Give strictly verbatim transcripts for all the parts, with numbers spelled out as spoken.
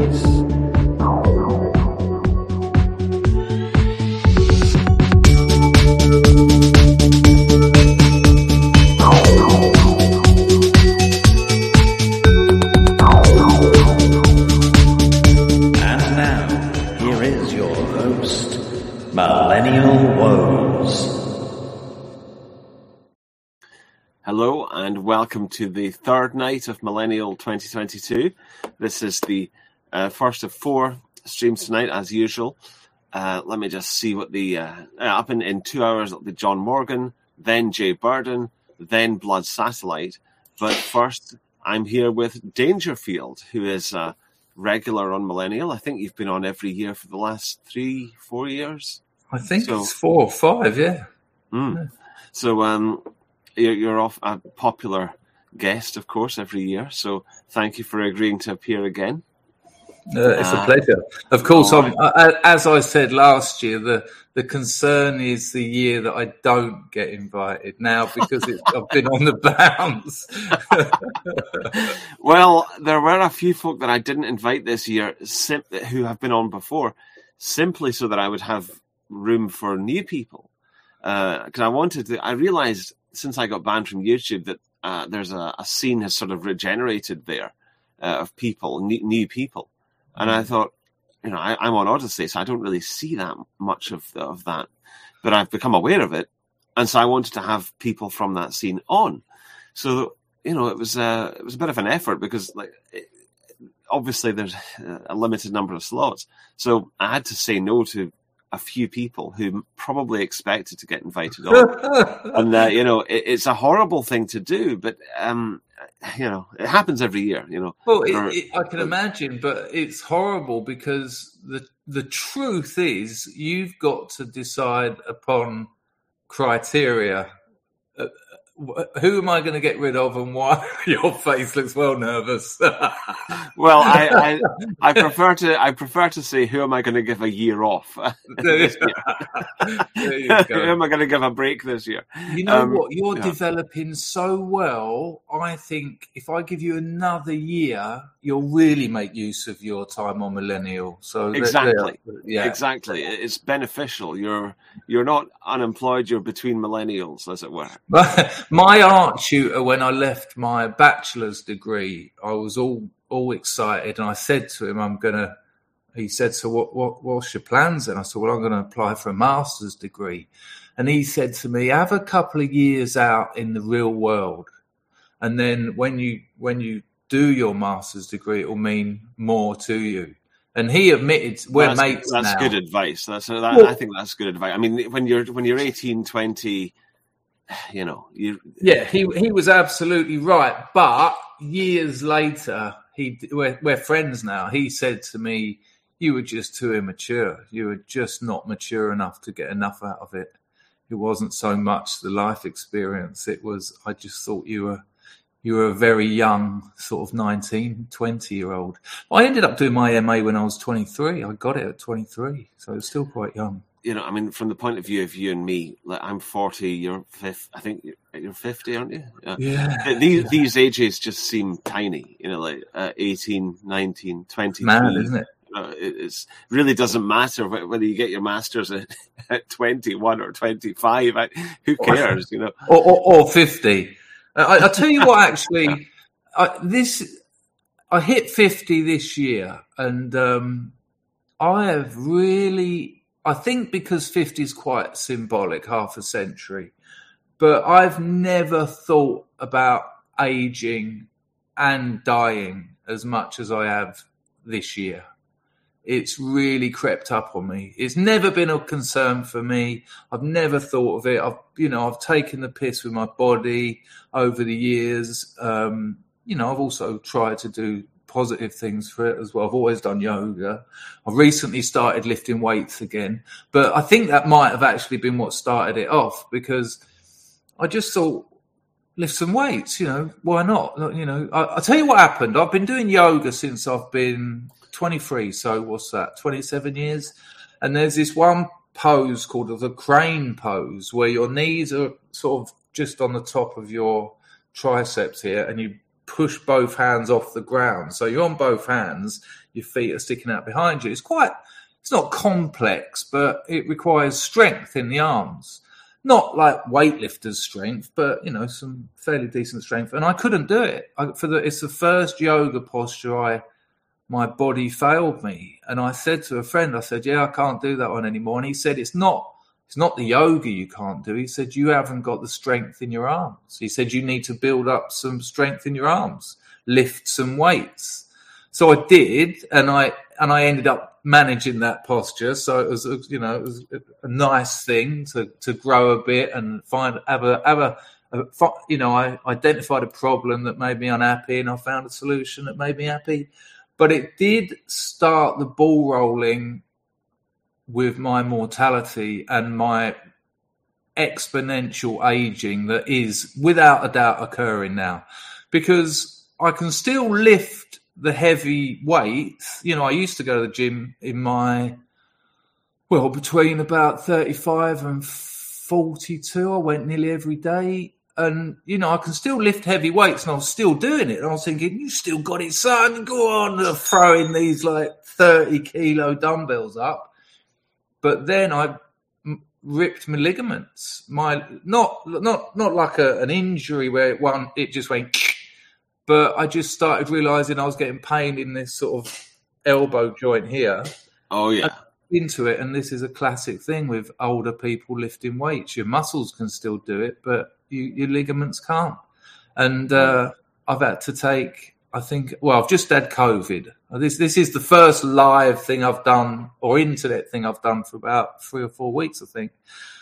Space. And now, here is your host, Millennial Woes. Hello and welcome to the third night of Millennial twenty twenty-two. This is the uh, first of four streams tonight, as usual. Uh, let me just see what the... Uh, up in, in two hours, it'll be John Morgan, then Jay Burden, then Blood Satellite. But first, I'm here with Dangerfield, who is a regular on Millennial. I think you've been on every year for the last three, four years. I think so, it's four or five, yeah. Mm. yeah. So, um... You're off a popular guest, of course, every year. So thank you for agreeing to appear again. Uh, it's uh, a pleasure. Of course, right. I'm, as I said last year, the, the concern is the year that I don't get invited now because it's, I've been on the bounce. Well, there were a few folk that I didn't invite this year sim- who have been on before, simply so that I would have room for new people. Because uh, I wanted to, I realized since I got banned from YouTube that uh, there's a, a scene has sort of regenerated there uh, of people, new, new people. And I thought, you know, I, I'm on Odyssey, so I don't really see that much of of that. But I've become aware of it. And so I wanted to have people from that scene on. So, you know, it was, uh, it was a bit of an effort because, like, it, obviously there's a limited number of slots. So I had to say no to a few people who probably expected to get invited on. And, uh, you know, it, it's a horrible thing to do, but, um, you know, it happens every year, you know. Well, it, or, it, I can imagine, but it's horrible because the the truth is you've got to decide upon criteria. Uh, who am I going to get rid of and why? Your face looks well nervous. Well, I, I I prefer to I prefer to say who am I going to give a year off this year? There you go. Who am I going to give a break this year? You know um, what? You're yeah. developing so well. I think if I give you another year, you'll really make use of your time on Millennial. So exactly, yeah, exactly. It's beneficial. You're you're not unemployed. You're between millennials, as it were. My art tutor, when I left my bachelor's degree, I was all all excited, and I said to him, "I'm gonna." He said, "So what? What? What's your plans?" And I said, "Well, I'm going to apply for a master's degree." And he said to me, "Have a couple of years out in the real world, and then when you when you do your master's degree, it will mean more to you." And he admitted we're that's, mates That's now. good advice. That's that, well, I think that's good advice. I mean, when you're when you're eighteen, twenty, you know, you yeah, he he was absolutely right. But years later, he we're, we're friends now. He said to me, "You were just too immature. You were just not mature enough to get enough out of it. It wasn't so much the life experience. It was, I just thought you were, you were a very young sort of nineteen, twenty year old. I ended up doing my M A when I was twenty-three. I got it at twenty-three. So it's still quite young. You know, I mean, from the point of view of you and me, like I'm forty, you're fifty, I think you're fifty, aren't you? Yeah. yeah. These, these ages just seem tiny, you know, like uh, eighteen, nineteen, twenty-three. Mad, isn't it? Uh, it it's, really doesn't matter whether you get your master's at, at twenty-one or twenty-five. I, who cares, you know? Or, or, or fifty. I, I'll tell you what, actually, I, this I hit fifty this year, and um, I have really, I think because fifty is quite symbolic, half a century, but I've never thought about aging and dying as much as I have this year. It's really crept up on me. It's never been a concern for me. I've never thought of it. I've, you know, I've taken the piss with my body over the years. Um, you know, I've also tried to do positive things for it as well. I've always done yoga. I've recently started lifting weights again, but I think that might have actually been what started it off because I just thought, lift some weights, you know, why not? You know, I, I'll tell you what happened. I've been doing yoga since I've been twenty-three, so what's that, twenty-seven years? And there's this one pose called the crane pose where your knees are sort of just on the top of your triceps here and you push both hands off the ground. So you're on both hands, your feet are sticking out behind you. It's quite, it's not complex, but it requires strength in the arms. Not like weightlifter's strength, but, you know, some fairly decent strength. And I couldn't do it. I, for the, it's the first yoga posture I, my body failed me. And I said to a friend, I said, yeah, I can't do that one anymore. And he said, it's not, it's not the yoga you can't do. He said, you haven't got the strength in your arms. He said, you need to build up some strength in your arms, lift some weights. So I did, and I and I ended up managing that posture. So it was, you know, it was a nice thing to, to grow a bit and find have a have a, a you know, I identified a problem that made me unhappy, and I found a solution that made me happy. But it did start the ball rolling with my mortality and my exponential aging that is without a doubt occurring now, because I can still lift the heavy weights. You know, I used to go to the gym in my, well, between about thirty-five and forty-two. I went nearly every day. And, you know, I can still lift heavy weights, and I was still doing it. And I was thinking, you still got it, son. Go on, throwing these like thirty kilo dumbbells up. But then I ripped my ligaments. My not not not like a, an injury where it one it just went, but I just started realizing I was getting pain in this sort of elbow joint here. Oh yeah, into it. And this is a classic thing with older people lifting weights. Your muscles can still do it, but you, your ligaments can't. And uh, I've had to take, I think, well, I've just had COVID. This this is the first live thing I've done, or internet thing I've done, for about three or four weeks, I think.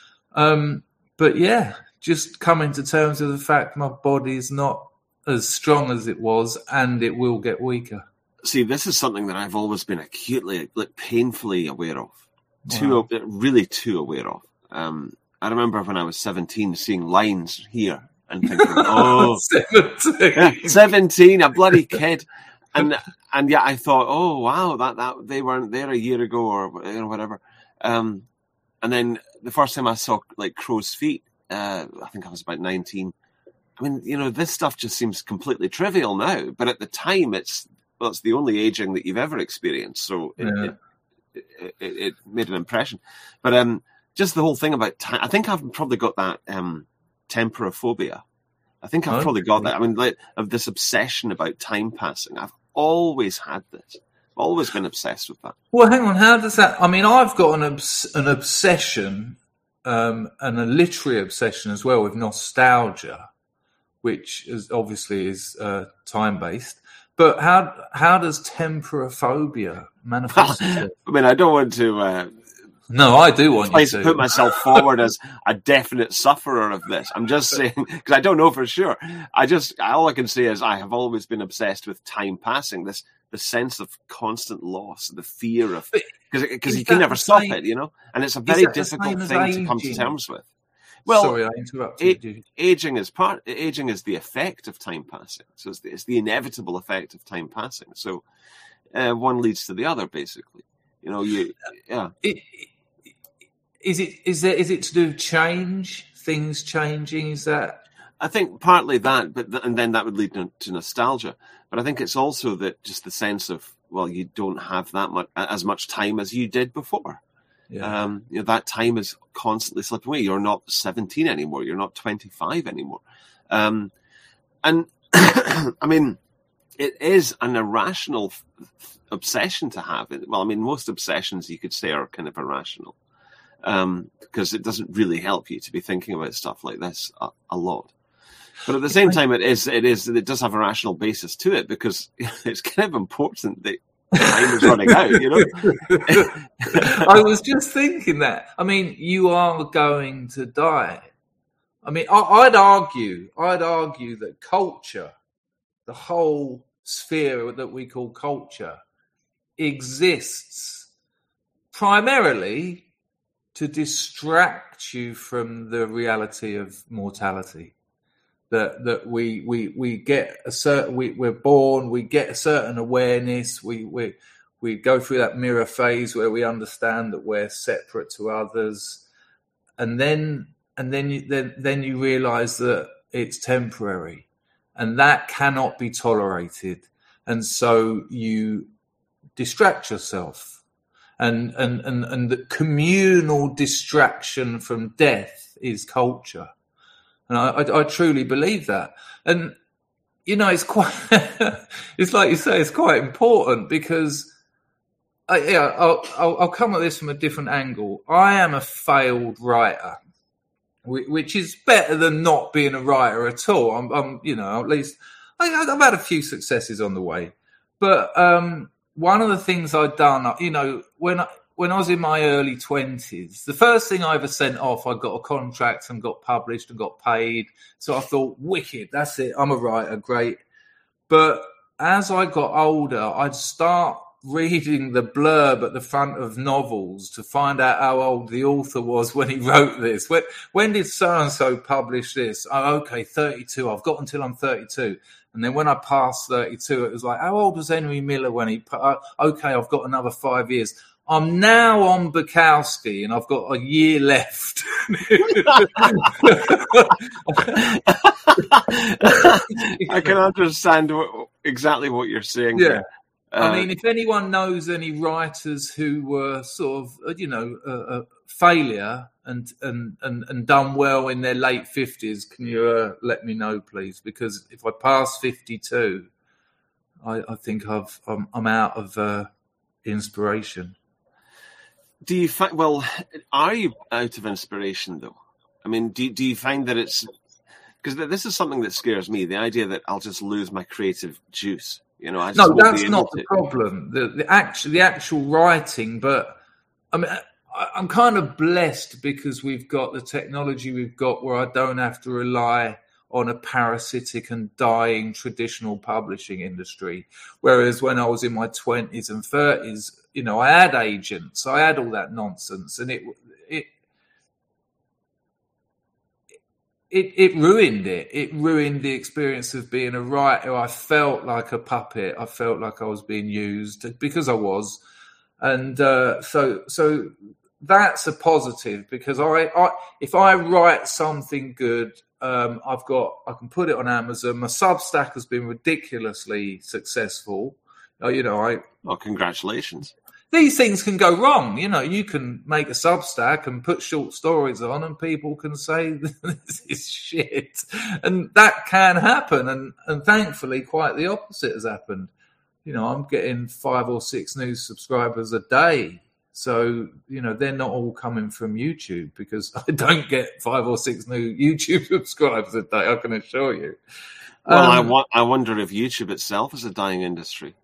Um, but yeah, just coming to terms with the fact my body is not as strong as it was, and it will get weaker. See, this is something that I've always been acutely, like painfully aware of. Too, wow. Really too aware of. Um, I remember when I was seventeen seeing lines here and thinking, oh, seventeen. Yeah, seventeen, a bloody kid. And and yeah, I thought, oh wow, that, that they weren't there a year ago, or you know, whatever. Um, and then the first time I saw like crow's feet, uh, I think I was about nineteen. I mean, you know, this stuff just seems completely trivial now, but at the time, it's well, it's the only aging that you've ever experienced, so it, yeah. it, it, it, it made an impression. But um, just the whole thing about time, I think I've probably got that um, temporophobia. I think I've oh, probably got that. I mean, like, of this obsession about time passing. I've always had this. I've always been obsessed with that. Well, hang on. How does that? I mean, I've got an obs- an obsession, um, and a literary obsession as well, with nostalgia, which is obviously is uh, time based. But how how does temporophobia manifest itself? I mean, I don't want to. Uh, no, I do want you to put myself forward as a definite sufferer of this. I'm just saying, because I don't know for sure. I just all I can say is I have always been obsessed with time passing. This the sense of constant loss, the fear of because because you can never stop it, you know. And it's a very difficult thing to come to terms with. Well, Sorry, I interrupted you. Aging is part. Aging is the effect of time passing. So it's the, it's the inevitable effect of time passing. So uh, one leads to the other, basically. You know, you yeah. It, is it is there is it to do with change? Things changing? Is that? I think partly that, but th- and then that would lead to, to nostalgia. But I think it's also that just the sense of well, you don't have that much as much time as you did before. Yeah. Um, you know, that time is constantly slipping away. You're not seventeen anymore. You're not twenty-five anymore. Um, and I mean, it is an irrational f- f- obsession to have. Well, I mean, most obsessions you could say are kind of irrational um, because it doesn't really help you to be thinking about stuff like this a, a lot. But at the same time, it is, it is, it does have a rational basis to it because it's kind of important that time is running out, you know. I was just thinking that. I mean, you are going to die. I mean, I, I'd argue, I'd argue that culture, the whole sphere that we call culture, exists primarily to distract you from the reality of mortality. That that we we we get a certain we we're born, we get a certain awareness, we we we go through that mirror phase where we understand that we're separate to others, and then and then you then then you realise that it's temporary, and that cannot be tolerated. And so you distract yourself, and and and and the communal distraction from death is culture, and I, I, I truly believe that. And you know, it's quite, it's like you say, it's quite important because. Uh, yeah, I'll, I'll, I'll come at this from a different angle. I am a failed writer, which is better than not being a writer at all. I'm, I'm you know, at least I, I've had a few successes on the way. But um, one of the things I'd done, you know, when I, when I was in my early twenties, the first thing I ever sent off, I got a contract and got published and got paid. So I thought, wicked, that's it. I'm a writer, great. But as I got older, I'd start reading the blurb at the front of novels to find out how old the author was when he wrote this. When, when did so-and-so publish this? Oh, okay, thirty-two. I've got until I'm thirty-two. And then when I passed thirty-two, it was like, how old was Henry Miller when he... Uh, okay, I've got another five years. I'm now on Bukowski and I've got a year left. I can understand what, exactly what you're saying. Yeah. Here. I mean, if anyone knows any writers who were sort of, you know, a, a failure and, and, and, and done well in their late fifties, can you uh, let me know, please? Because if I pass fifty-two, I, I think I've, I'm, I'm out of uh, inspiration. Do you find, well, are you out of inspiration, though? I mean, do, do you find that it's, because this is something that scares me, the idea that I'll just lose my creative juice. You know, I just no, that's not to... the problem. The, the actual, the actual writing, but I mean, I, I'm kind of blessed because we've got the technology we've got, where I don't have to rely on a parasitic and dying traditional publishing industry. Whereas when I was in my twenties and thirties, you know, I had agents, I had all that nonsense, and it it. It, it ruined it. It ruined the experience of being a writer. I felt like a puppet. I felt like I was being used, because I was. And uh, so so that's a positive, because I, I if I write something good, um, I've got I can put it on Amazon. My Substack has been ridiculously successful. Uh, you know, I well, congratulations. These things can go wrong. You know, you can make a Substack and put short stories on and people can say this is shit. And that can happen. And, and thankfully, quite the opposite has happened. You know, I'm getting five or six new subscribers a day. So, you know, they're not all coming from YouTube, because I don't get five or six new YouTube subscribers a day, I can assure you. Well, um, I, wa- I wonder if YouTube itself is a dying industry.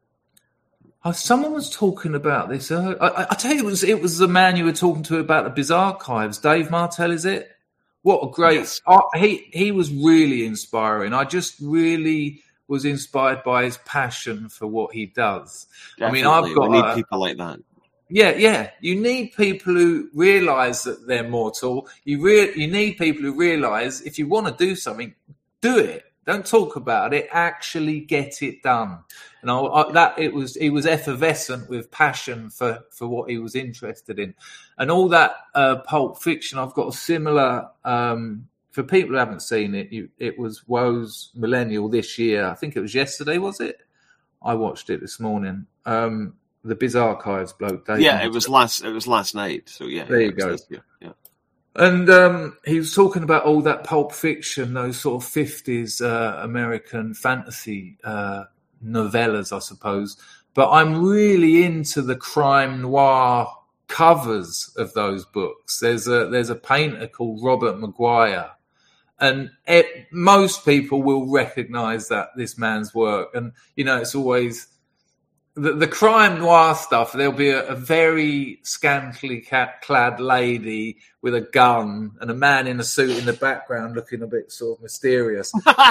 Oh, someone was talking about this. Uh, I, I tell you, it was it was the man you were talking to about the Biz Archives. Dave Martell, is it? What a great! Yes. Uh, he he was really inspiring. I just really was inspired by his passion for what he does. Definitely. I mean, I've got we need uh, people like that. Yeah, yeah. You need people who realise that they're mortal. You re- you need people who realise if you want to do something, do it. Don't talk about it. Actually, get it done. And I, I, that it was he was effervescent with passion for, for what he was interested in, and all that uh, Pulp Fiction. I've got a similar. Um, for people who haven't seen it, you, it was Woe's Millennial this year. I think it was yesterday. Was it? I watched it this morning. Um, the Biz Archives bloke. Dave yeah, Martin. it was last. It was last night. So yeah, there you go. This, yeah, yeah. And um, he was talking about all that Pulp Fiction, those sort of fifties uh, American fantasy uh, novellas, I suppose. But I'm really into the crime noir covers of those books. There's a there's a painter called Robert Maguire, and it, most people will recognise that this man's work. And you know, it's always the, the crime noir stuff. There'll be a, a very scantily clad lady with a gun and a man in a suit in the background looking a bit sort of mysterious.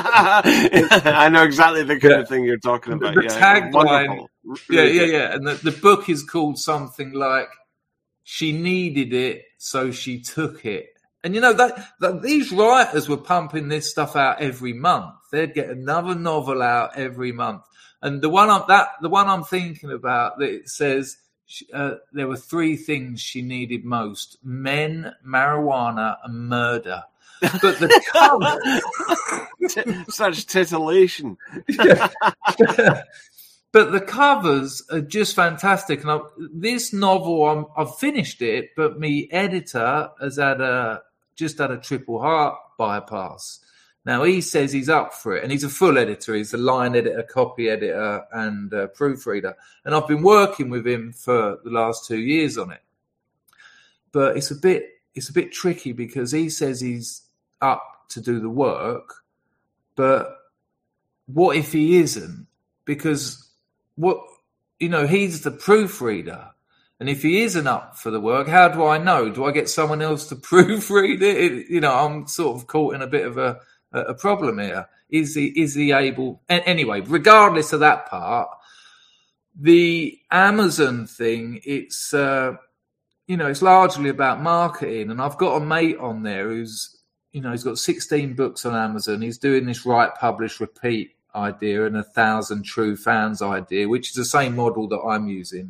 I know exactly the kind yeah. of thing you're talking about. The, the yeah, tagline, yeah, yeah, yeah. And the, the book is called something like "She Needed It, So She Took It." And you know that, that these writers were pumping this stuff out every month. They'd get another novel out every month. And the one I'm, that the one I'm thinking about, that it says uh, there were three things she needed most: men, marijuana, and murder. But the cover, such titillation. yeah. But the covers are just fantastic. And I, this novel, I'm, I've finished it, but me editor has had a just had a triple heart bypass. Now, he says he's up for it, and he's a full editor. He's a line editor, copy editor, and uh, proofreader. And I've been working with him for the last two years on it. But it's a bit it's a bit tricky because he says he's up to do the work, but what if he isn't? Because what you know, he's the proofreader. And if he isn't up for the work, how do I know? Do I get someone else to proofread it? it you know, I'm sort of caught in a bit of a, a problem here. Is he is he able? Anyway, regardless of that part, the Amazon thing, it's uh, you know, it's largely about marketing. And I've got a mate on there who's, you know, he's got sixteen books on Amazon. He's doing this write, publish, repeat idea and a thousand true fans idea, which is the same model that I'm using.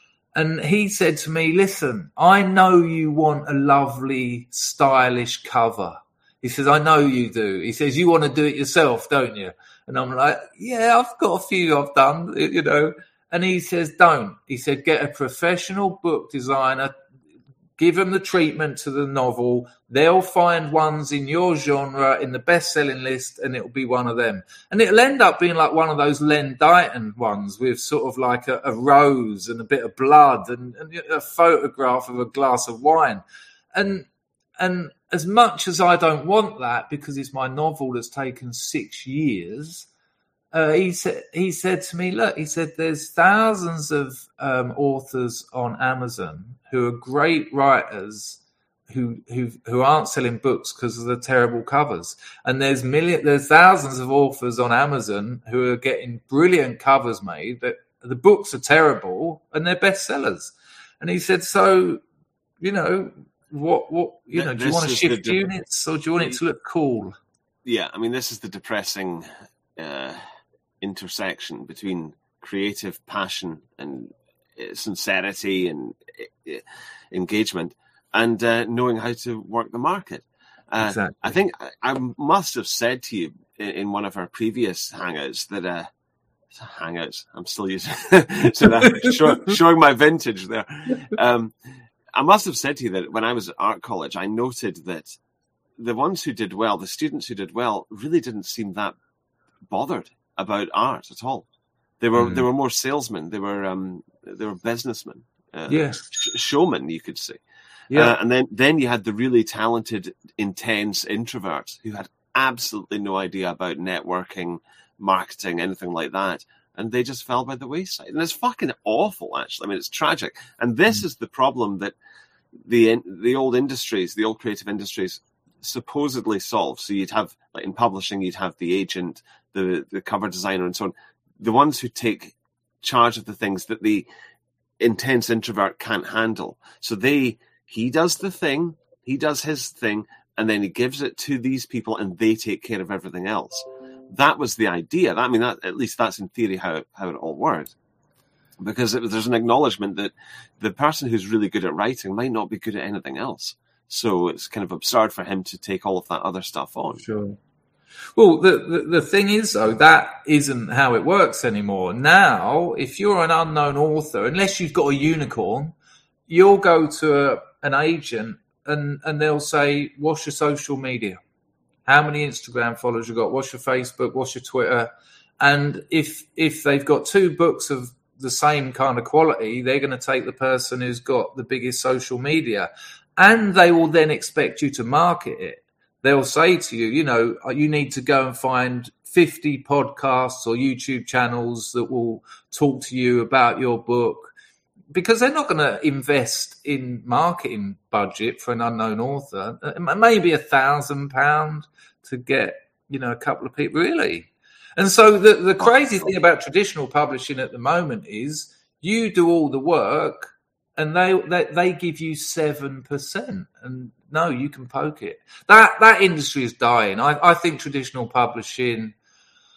And he said to me, listen, I know you want a lovely, stylish cover. He says, I know you do. He says, you want to do it yourself, don't you? And I'm like, yeah, I've got a few I've done, you know. And he says, don't. He said, get a professional book designer, give them the treatment to the novel. They'll find ones in your genre in the best-selling list, and it'll be one of them. And it'll end up being like one of those Len Dighton ones with sort of like a, a rose and a bit of blood and, and a photograph of a glass of wine. And and as much as I don't want that because it's my novel that's taken six years, uh, he said he said to me, look, he said, there's thousands of um, authors on Amazon who are great writers who who who aren't selling books because of the terrible covers. And there's million, there's thousands of authors on Amazon who are getting brilliant covers made, but the books are terrible and they're bestsellers. And he said, so, you know, what what you know, do you want to shift de- units or do you want it to look cool? Yeah, I mean, this is the depressing uh, intersection between creative passion and uh, sincerity and uh, engagement, and uh, knowing how to work the market. Uh, exactly. I think I, I must have said to you in, in one of our previous hangouts that uh, hangouts. I'm still using so that, show, showing my vintage there. Um, I must have said to you that when I was at art college, I noted that the ones who did well, the students who did well, really didn't seem that bothered about art at all. They were mm. they were more salesmen. They were um, they were businessmen. Uh, yes, sh- showmen, you could say. Yeah, uh, and then then you had the really talented, intense introverts who had absolutely no idea about networking, marketing, anything like that, and they just fell by the wayside. And it's fucking awful, actually. I mean, it's tragic. And this mm. is the problem that the the old industries, the old creative industries, supposedly solve. So you'd have, like in publishing, you'd have the agent, the the cover designer, and so on. The ones who take charge of the things that the intense introvert can't handle. So they, he does the thing, he does his thing, and then he gives it to these people, and they take care of everything else. That was the idea. I mean, that, at least that's in theory how how it all worked. Because it, there's an acknowledgement that the person who's really good at writing might not be good at anything else. So it's kind of absurd for him to take all of that other stuff on. Sure. Well, the, the, the thing is, though, that isn't how it works anymore. Now, if you're an unknown author, unless you've got a unicorn, you'll go to a, an agent and, and they'll say, what's your social media? How many Instagram followers you got? What's your Facebook? What's your Twitter? And if if they've got two books of the same kind of quality, they're going to take the person who's got the biggest social media. And they will then expect you to market it. They'll say to you, you know, you need to go and find fifty podcasts or YouTube channels that will talk to you about your book, because they're not going to invest in marketing budget for an unknown author. Maybe a thousand pound to get, you know, a couple of people, really. And so the, the crazy thing about traditional publishing at the moment is you do all the work and they they, they give you seven percent. And no, you can poke it. That that industry is dying. I, I think traditional publishing,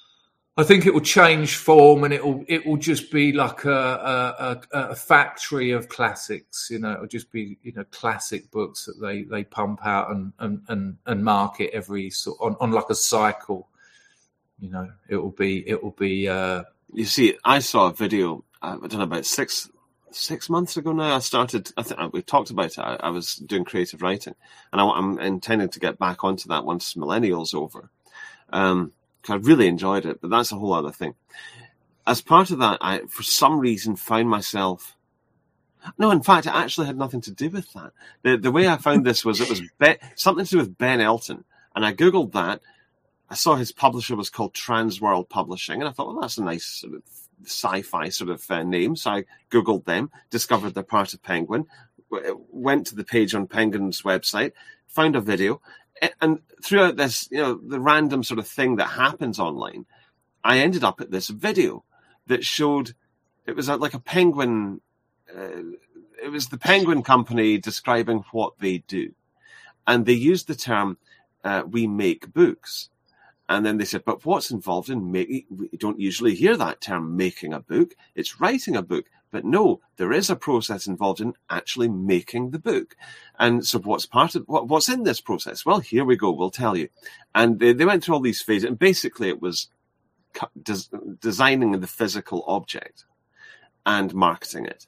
I think it will change form, and it will it will just be like a, a, a factory of classics. You know, it'll just be you know classic books that they, they pump out and, and, and, and market every sort on, on like a cycle. You know, it will be it will be. Uh, you see, I saw a video. I don't know about six six months ago now. I started. I think we talked about it. I, I was doing creative writing, and I, I'm intending to get back onto that once Millennial's over. Um, I really enjoyed it, but that's a whole other thing. As part of that, I, for some reason, found myself... No, in fact, it actually had nothing to do with that. The the way I found this was it was Be- something to do with Ben Elton, and I Googled that. I saw his publisher was called Transworld Publishing, and I thought, well, that's a nice sort of sci-fi sort of uh, name. So I Googled them, discovered they're part of Penguin, w- went to the page on Penguin's website, found a video, and throughout this, you know, the random sort of thing that happens online, I ended up at this video that showed it was like a Penguin. Uh, it was the Penguin Company describing what they do, and they used the term uh, "we make books." And then they said, "But what's involved in making?" We don't usually hear that term, "making a book." It's writing a book. But no, there is a process involved in actually making the book. And so what's part of what, what's in this process? Well, here we go. We'll tell you. And they, they went through all these phases. And basically it was des- designing the physical object and marketing it.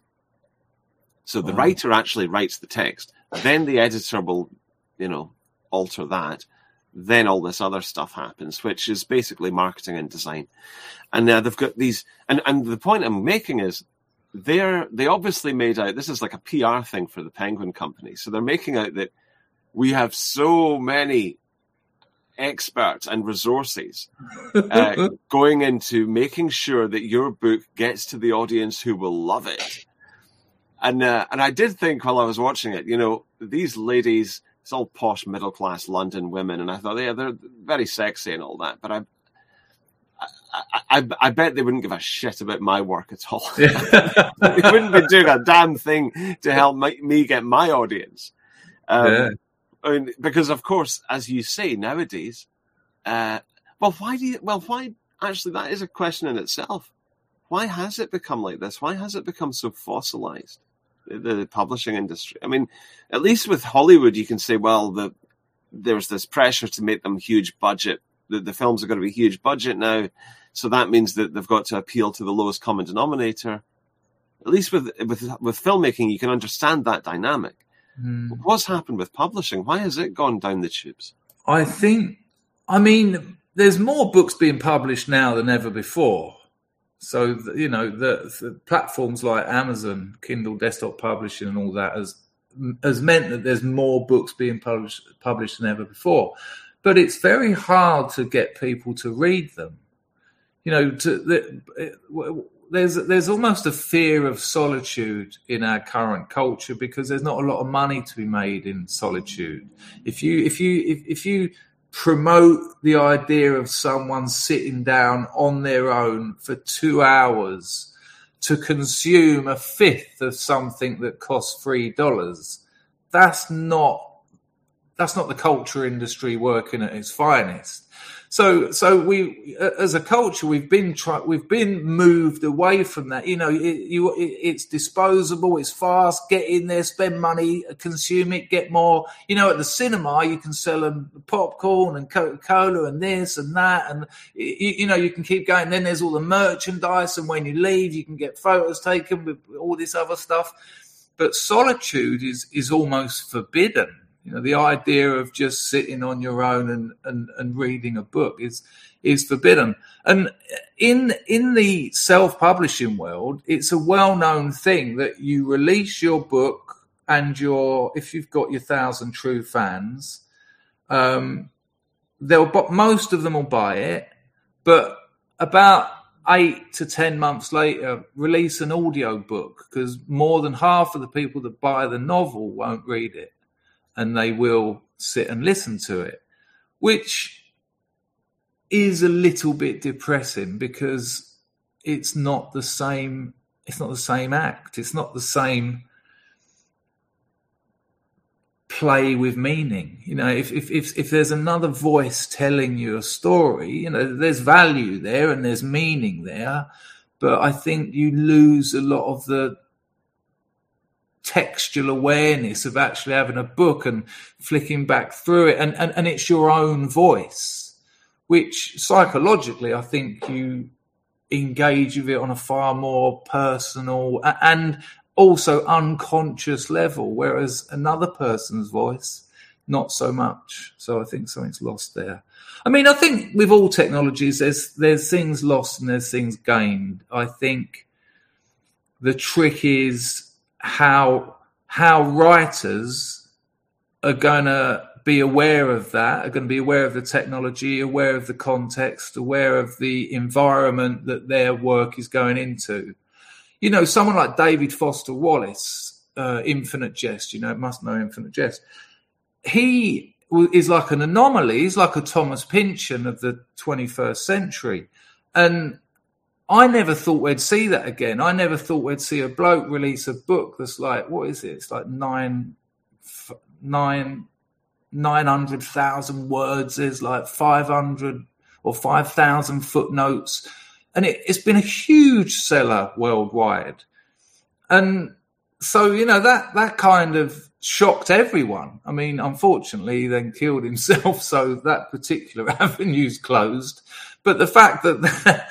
So the wow. writer actually writes the text. Then the editor will, you know, alter that. Then all this other stuff happens, which is basically marketing and design. And now they've got these, and, and the point I'm making is, They're they obviously made out, this is like a P R thing for the Penguin Company. So they're making out that we have so many experts and resources uh, going into making sure that your book gets to the audience who will love it. And uh, and I did think while I was watching it, you know, these ladies, it's all posh middle class London women, and I thought, yeah, they're very sexy and all that, but I. I, I, I bet they wouldn't give a shit about my work at all. They wouldn't be doing a damn thing to help my, me get my audience. Um, yeah. I mean, because, of course, as you say, nowadays, uh, well, why do you, well, why, actually, that is a question in itself. Why has it become like this? Why has it become so fossilized, the, the publishing industry? I mean, at least with Hollywood, you can say, well, the, there's this pressure to make them huge budget. The, the films are going to be huge budget now. So that means that they've got to appeal to the lowest common denominator. At least with with, with filmmaking, you can understand that dynamic. Mm. What's happened with publishing? Why has it gone down the tubes? I think, I mean, there's more books being published now than ever before. So, you know, the, the platforms like Amazon, Kindle Desktop Publishing and all that has, has meant that there's more books being published, published than ever before. But it's very hard to get people to read them. You know, to, the, there's there's almost a fear of solitude in our current culture because there's not a lot of money to be made in solitude. If you if you if, if you promote the idea of someone sitting down on their own for two hours to consume a fifth of something that costs three dollars, that's not that's not the culture industry working at its finest. So, so we, as a culture, we've been try, we've been moved away from that. You know, it, you, it, it's disposable, it's fast. Get in there, spend money, consume it, get more. You know, at the cinema, you can sell them popcorn and Coca-Cola and this and that, and you, you know, you can keep going. Then there's all the merchandise, and when you leave, you can get photos taken with all this other stuff. But solitude is is almost forbidden. You know, the idea of just sitting on your own and, and, and reading a book is is forbidden. And in in the self-publishing world, it's a well-known thing that you release your book and your if you've got your thousand true fans, um, they'll most of them will buy it, but about eight to ten months later, release an audio book because more than half of the people that buy the novel won't read it. And they will sit and listen to it, which is a little bit depressing because it's not the same. It's not the same act. It's not the same play with meaning. You know, if, if if if there's another voice telling you a story, you know, there's value there and there's meaning there, but I think you lose a lot of the textual awareness of actually having a book and flicking back through it, and, and, and it's your own voice, which psychologically I think you engage with it on a far more personal and also unconscious level, whereas another person's voice, not so much. So I think something's lost there. I mean, I think with all technologies, there's there's things lost and there's things gained. I think the trick is how how writers are going to be aware of that, are going to be aware of the technology, aware of the context, aware of the environment that their work is going into. You know, someone like David Foster Wallace, uh, Infinite Jest, you know, must know Infinite Jest. He is like an anomaly. He's like a Thomas Pynchon of the twenty-first century. And I never thought we'd see that again. I never thought we'd see a bloke release a book that's like, what is it? It's like nine, nine, nine hundred thousand words. There's like five hundred or five thousand footnotes. And it, it's been a huge seller worldwide. And so, you know, that, that kind of shocked everyone. I mean, unfortunately, he then killed himself, so that particular avenue's closed. But the fact that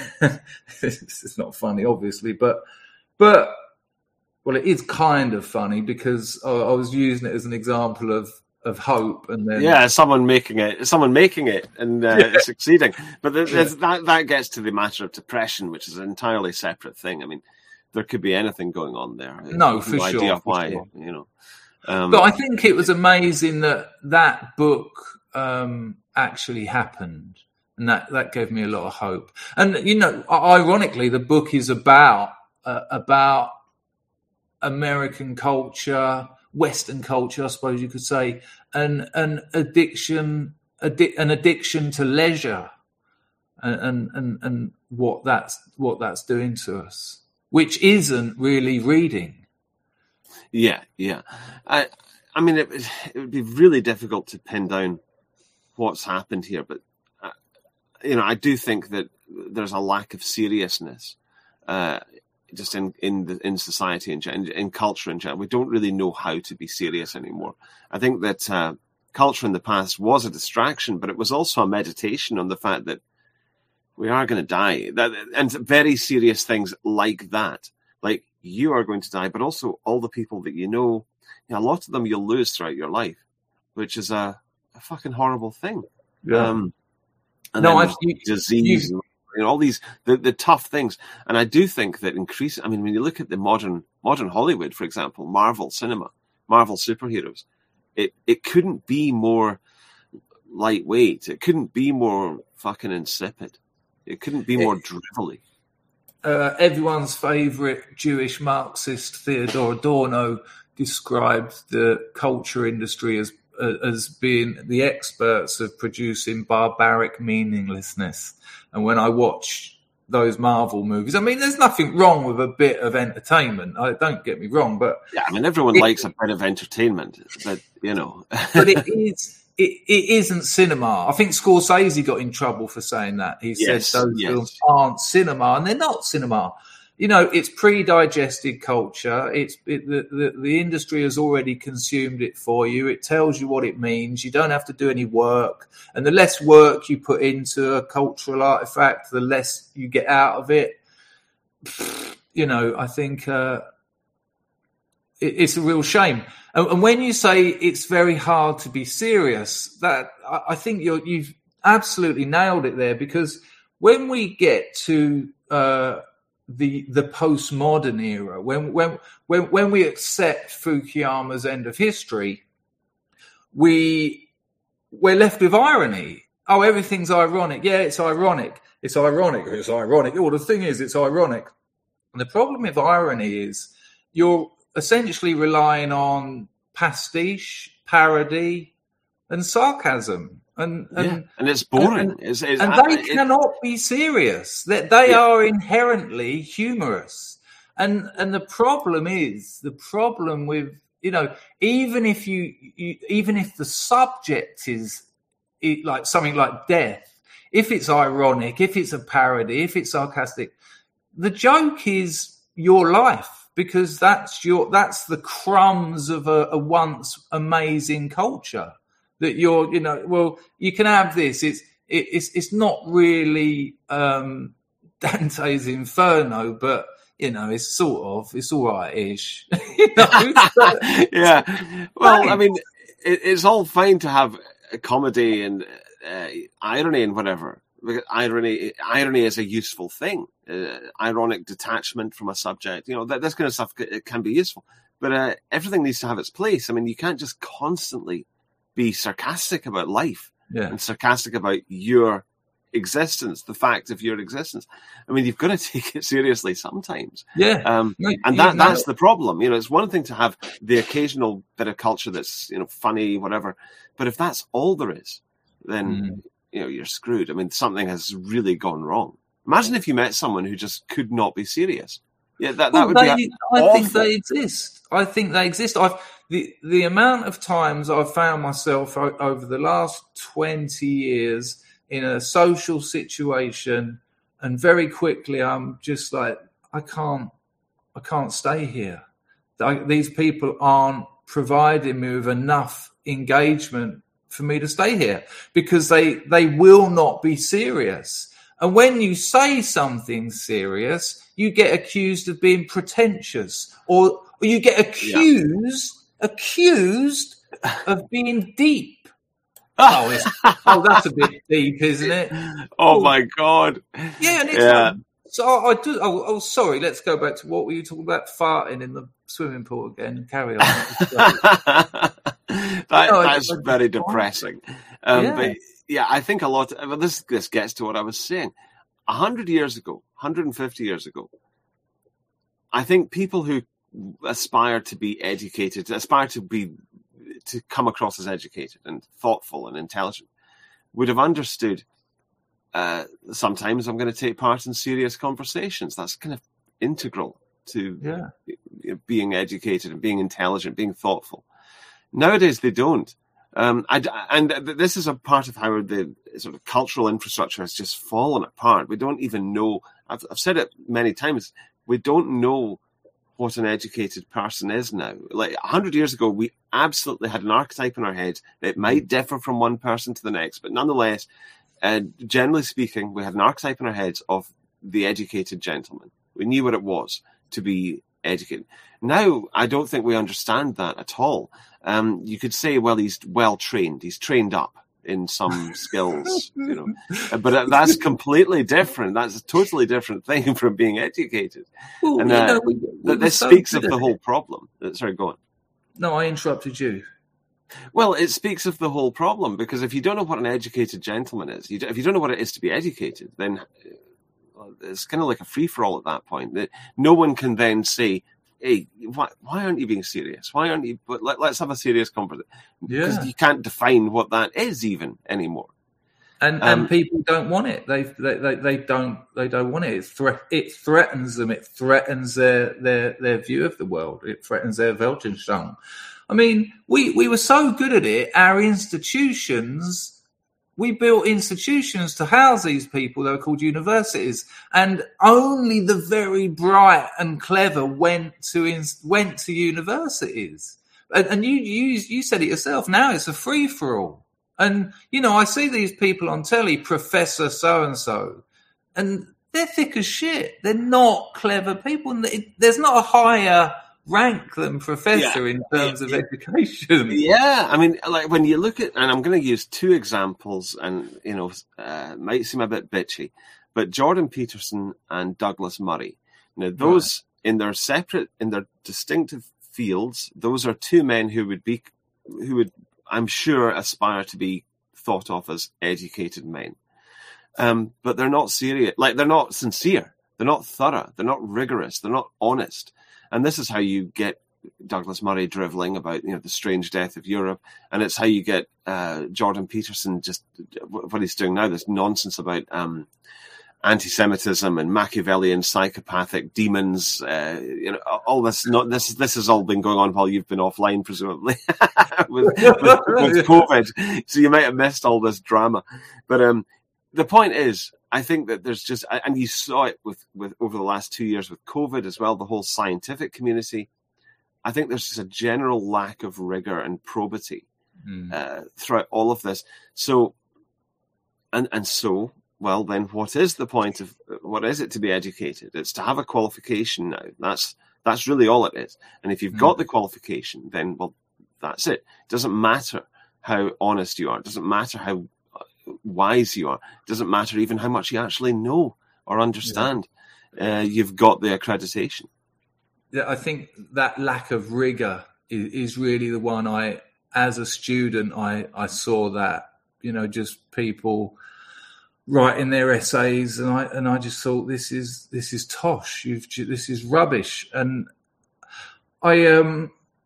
it's not funny, obviously, but but well, it is kind of funny because I, I was using it as an example of of hope, and then yeah, someone making it, someone making it, and uh, Yeah. succeeding. But there, there's, Yeah. that that gets to the matter of depression, which is an entirely separate thing. I mean, there could be anything going on there. No, for idea sure, of for why, sure. you know. Um, But I think it was amazing that that book um, actually happened, and that, that gave me a lot of hope. And you know, ironically, the book is about uh, about American culture, Western culture, I suppose you could say, and an addiction, addi- an addiction to leisure, and, and and and what that's what that's doing to us, which isn't really reading. Yeah, yeah. I, I mean, it, it would be really difficult to pin down what's happened here, but uh, you know, I do think that there's a lack of seriousness, uh, just in in the, in society and in, in culture in general. We don't really know how to be serious anymore. I think that uh, culture in the past was a distraction, but it was also a meditation on the fact that we are going to die, that, and very serious things like that, like. You are going to die, but also all the people that you know, you know, a lot of them you'll lose throughout your life, which is a, a fucking horrible thing. Yeah. Um, and No, then I- you- disease, you- and, you know, all these the, the tough things. And I do think that increase. I mean, when you look at the modern modern Hollywood, for example, Marvel cinema, Marvel superheroes, it it couldn't be more lightweight. It couldn't be more fucking insipid. It couldn't be more drivelly. Uh, everyone's favourite Jewish Marxist Theodor Adorno described the culture industry as uh, as being the experts of producing barbaric meaninglessness. And when I watch those Marvel movies, I mean, there's nothing wrong with a bit of entertainment. I, don't get me wrong, but Yeah, I mean, everyone It- likes a bit of entertainment, but you know, but it is. It, it isn't cinema. I think Scorsese got in trouble for saying that. He Yes, said those yes. films aren't cinema, and they're not cinema. You know, it's pre-digested culture. It's it, the, the the industry has already consumed it for you. It tells you what it means. You don't have to do any work, and the less work you put into a cultural artifact, the less you get out of it. You know, I think uh, it, it's a real shame. And, and when you say it's very hard to be serious, that I, I think you're, you've absolutely nailed it there. Because when we get to uh, the the postmodern era, when when when when we accept Fukuyama's end of history, we we're left with irony. Oh, everything's ironic. Yeah, it's ironic. It's ironic. It's ironic. Well, the thing is, it's ironic. And the problem with irony is you're essentially relying on pastiche, parody, and sarcasm. And and, yeah. and it's boring. and- it's, it's, and I- they it- cannot be serious. That they Yeah. are inherently humorous. And and the problem is the problem with You know, even if you, you even if the subject is it, like something like death, if it's ironic, if it's a parody, if it's sarcastic, the joke is your life, because that's your that's the crumbs of a, a once amazing culture that you're. You know, well, you can have this. It's it, it's it's not really um, Dante's Inferno, but. You know, it's sort of, it's all right-ish. You know, so, yeah. Well, I mean, it, it's all fine to have a comedy and uh, irony and whatever. Irony, irony is a useful thing. Uh, ironic detachment from a subject, you know, that this kind of stuff it can be useful. But uh, everything needs to have its place. I mean, you can't just constantly be sarcastic about life yeah. and sarcastic about your existence, the fact of your existence. I mean, you've got to take it seriously sometimes. Yeah. Um, no, and that know. that's the problem. You know, it's one thing to have the occasional bit of culture that's, you know, funny, whatever. But if that's all there is, then, mm. you know, you're screwed. I mean, something has really gone wrong. Imagine if you met someone who just could not be serious. Yeah, that, well, that would they, be I awful. think they exist. I think they exist. I've the, the amount of times I've found myself o- over the last twenty years in a social situation, and very quickly I'm just like, I can't, I can't stay here. I, these people aren't providing me with enough engagement for me to stay here, because they they will not be serious. And when you say something serious, you get accused of being pretentious, or, or you get accused yeah. accused of being deep. Oh, it's, oh, that's a bit deep, isn't it? Oh, oh my God! Yeah, and it's yeah. Like, so I, I do. Oh, oh, sorry. Let's go back to what were you talking about? Farting in the swimming pool again. Carry on. that, no, that's I, I, very depressing. Um, yeah. But yeah, I think a lot. Of, well, this this gets to what I was saying. A hundred years ago, one hundred fifty years ago, I think people who aspire to be educated, aspire to be. to come across as educated and thoughtful and intelligent, would have understood uh, sometimes I'm going to take part in serious conversations. That's kind of integral to yeah. you know, being educated and being intelligent, being thoughtful. Nowadays, they don't. Um, I, and this is a part of how the sort of cultural infrastructure has just fallen apart. We don't even know, I've, I've said it many times, we don't know what an educated person is now. Like a hundred years ago, we absolutely had an archetype in our heads. It might differ from one person to the next, but nonetheless, uh, generally speaking, we had an archetype in our heads of the educated gentleman. We knew what it was to be educated. Now, I don't think we understand that at all. Um, you could say, well, he's well trained. He's trained up in some skills, you know, but that's completely different. That's a totally different thing from being educated. Ooh, and uh, know, we, we this so speaks of the whole problem. Sorry, go on. No, I interrupted you. Well, it speaks of the whole problem, because if you don't know what an educated gentleman is, you if you don't know what it is to be educated, then it's kind of like a free-for-all at that point. That no one can then say, hey, why, why aren't you being serious? Why aren't you? But let, let's have a serious conversation. Because yeah. you can't define what that is even anymore. And um, and people don't want it. They they they, they don't they don't want it. It, thre- it threatens them. It threatens their, their their view of the world. It threatens their Weltanschauung. I mean, we, we were so good at it. Our institutions, we built institutions to house these people. They were called universities, and only the very bright and clever went to in, went to universities. And, and you you you said it yourself. Now it's a free for all. And you know, I see these people on telly, Professor so and so, and they're thick as shit. They're not clever people. There's not a higher rank than professor yeah. in terms of yeah. education. Yeah, I mean, like when you look at, and I'm going to use two examples, and you know, uh, might seem a bit bitchy, but Jordan Peterson and Douglas Murray. Now, those right. in their separate, in their distinctive fields, those are two men who would be, who would, I'm sure, aspire to be thought of as educated men. Um, but they're not serious, like they're not sincere, they're not thorough, they're not rigorous, they're not honest. And this is how you get Douglas Murray driveling about, you know, the strange death of Europe. And it's how you get uh, Jordan Peterson, just what he's doing now, this nonsense about um, anti-Semitism and Machiavellian psychopathic demons. Uh, you know, all this. Not this. This has all been going on while you've been offline, presumably, with, with, with COVID. So you might have missed all this drama. But um, the point is, I think that there's just, and you saw it with, with over the last two years with COVID as well. The whole scientific community. I think there's just a general lack of rigor and probity mm. uh, throughout all of this. So, and and so. Well, then what is the point of, what is it to be educated? It's to have a qualification now. That's that's really all it is. And if you've mm. got the qualification, then, well, that's it. It doesn't matter how honest you are. It doesn't matter how wise you are. It doesn't matter even how much you actually know or understand. Yeah. Uh, you've got the accreditation. Yeah, I think that lack of rigor is, is really the one I, as a student, I, I saw that, you know, just people writing their essays, and I and I just thought, this is this is tosh. You've this is rubbish. And I um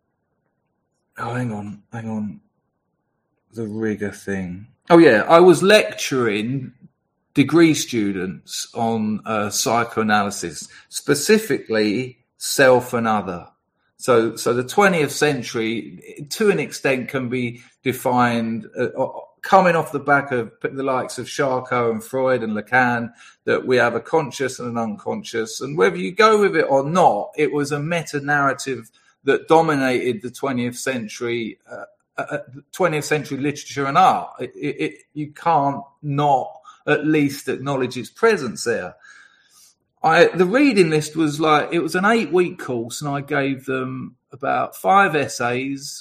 oh hang on, hang on, the rigor thing. Oh yeah, I was lecturing degree students on uh, psychoanalysis, specifically self and other. So so the twentieth century, to an extent, can be defined. Uh, coming off the back of the likes of Charcot and Freud and Lacan, that we have a conscious and an unconscious. And whether you go with it or not, it was a meta-narrative that dominated the twentieth century, uh, uh, twentieth century literature and art. It, it, it, you can't not at least acknowledge its presence there. I, the reading list was like, it was an eight-week course, and I gave them about five essays,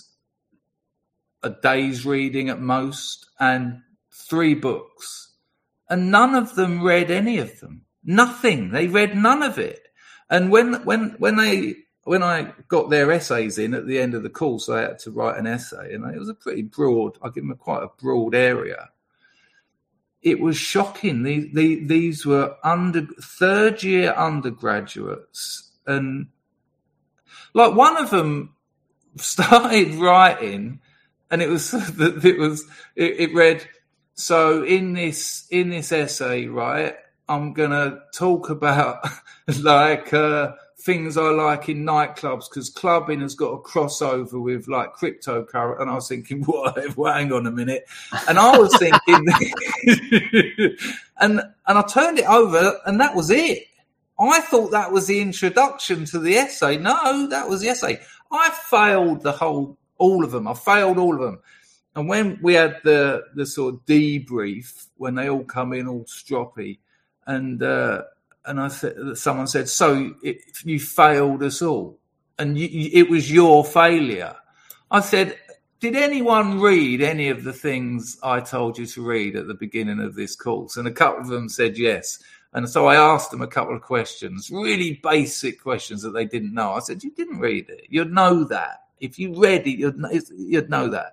a day's reading at most, and three books. And none of them read any of them. Nothing. They read none of it. And when when when they when I got their essays in at the end of the course, I had to write an essay, and it was a pretty broad, I give them a quite a broad area. It was shocking. These these, these were under third year undergraduates, and like one of them started writing. And it was, it was, it, it read, so in this, in this essay, right, I'm going to talk about like, uh, things I like in nightclubs, because clubbing has got a crossover with like cryptocurrency. And I was thinking, what? Well, hang on a minute. And I was thinking, and, and I turned it over, and that was it. I thought that was the introduction to the essay. No, that was the essay. I failed the whole All of them. I failed all of them. And when we had the the sort of debrief, when they all come in all stroppy, and uh, and I said, someone said, so it, you failed us all, and you, you, it was your failure. I said, did anyone read any of the things I told you to read at the beginning of this course? And a couple of them said yes. And so I asked them a couple of questions, really basic questions that they didn't know. I said, you didn't read it. You'd know that. If you read it, you'd, you'd know that.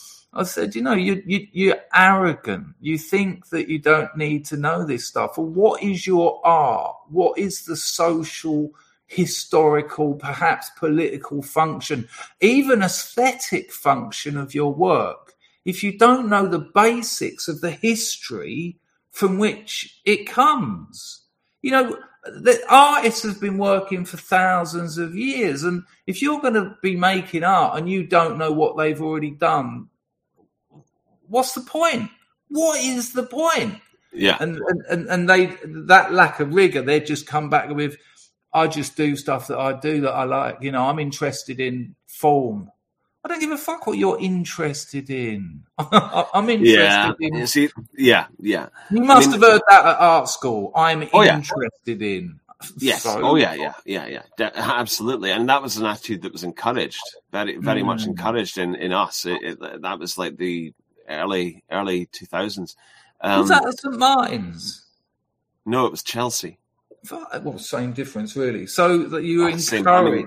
I said, you know, you, you, you're arrogant. You think that you don't need to know this stuff. Well, what is your art? What is the social, historical, perhaps political function, even aesthetic function of your work, if you don't know the basics of the history from which it comes? You know, the artists have been working for thousands of years, and if you're going to be making art and you don't know what they've already done, what's the point? What is the point? Yeah, and and and they, that lack of rigor, they just come back with, I just do stuff that I do that I like. You know, I'm interested in form. I don't give a fuck what you're interested in. I'm interested yeah. in. See, yeah, yeah. You must I mean, have heard that at art school. I'm oh, interested yeah. in. Yes. So, oh, yeah, yeah, yeah, yeah. De- absolutely. And that was an attitude that was encouraged, very, very mm. much encouraged in, in us. It, it, that was like the early, early two thousands. Um, was that at Saint Martin's? No, it was Chelsea. Well, same difference, really. So that you were oh, encouraged. Same, I mean,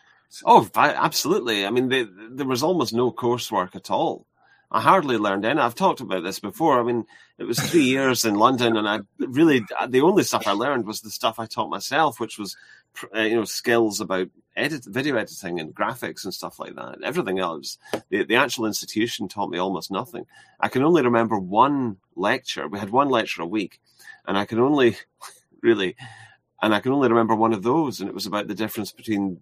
oh, absolutely. I mean, they, there was almost no coursework at all. I hardly learned any. I've talked about this before. I mean, it was three years in London, and I really, the only stuff I learned was the stuff I taught myself, which was, uh, you know, skills about edit, video editing and graphics and stuff like that. Everything else, the, the actual institution taught me almost nothing. I can only remember one lecture. We had one lecture a week, and I can only really, and I can only remember one of those, and it was about the difference between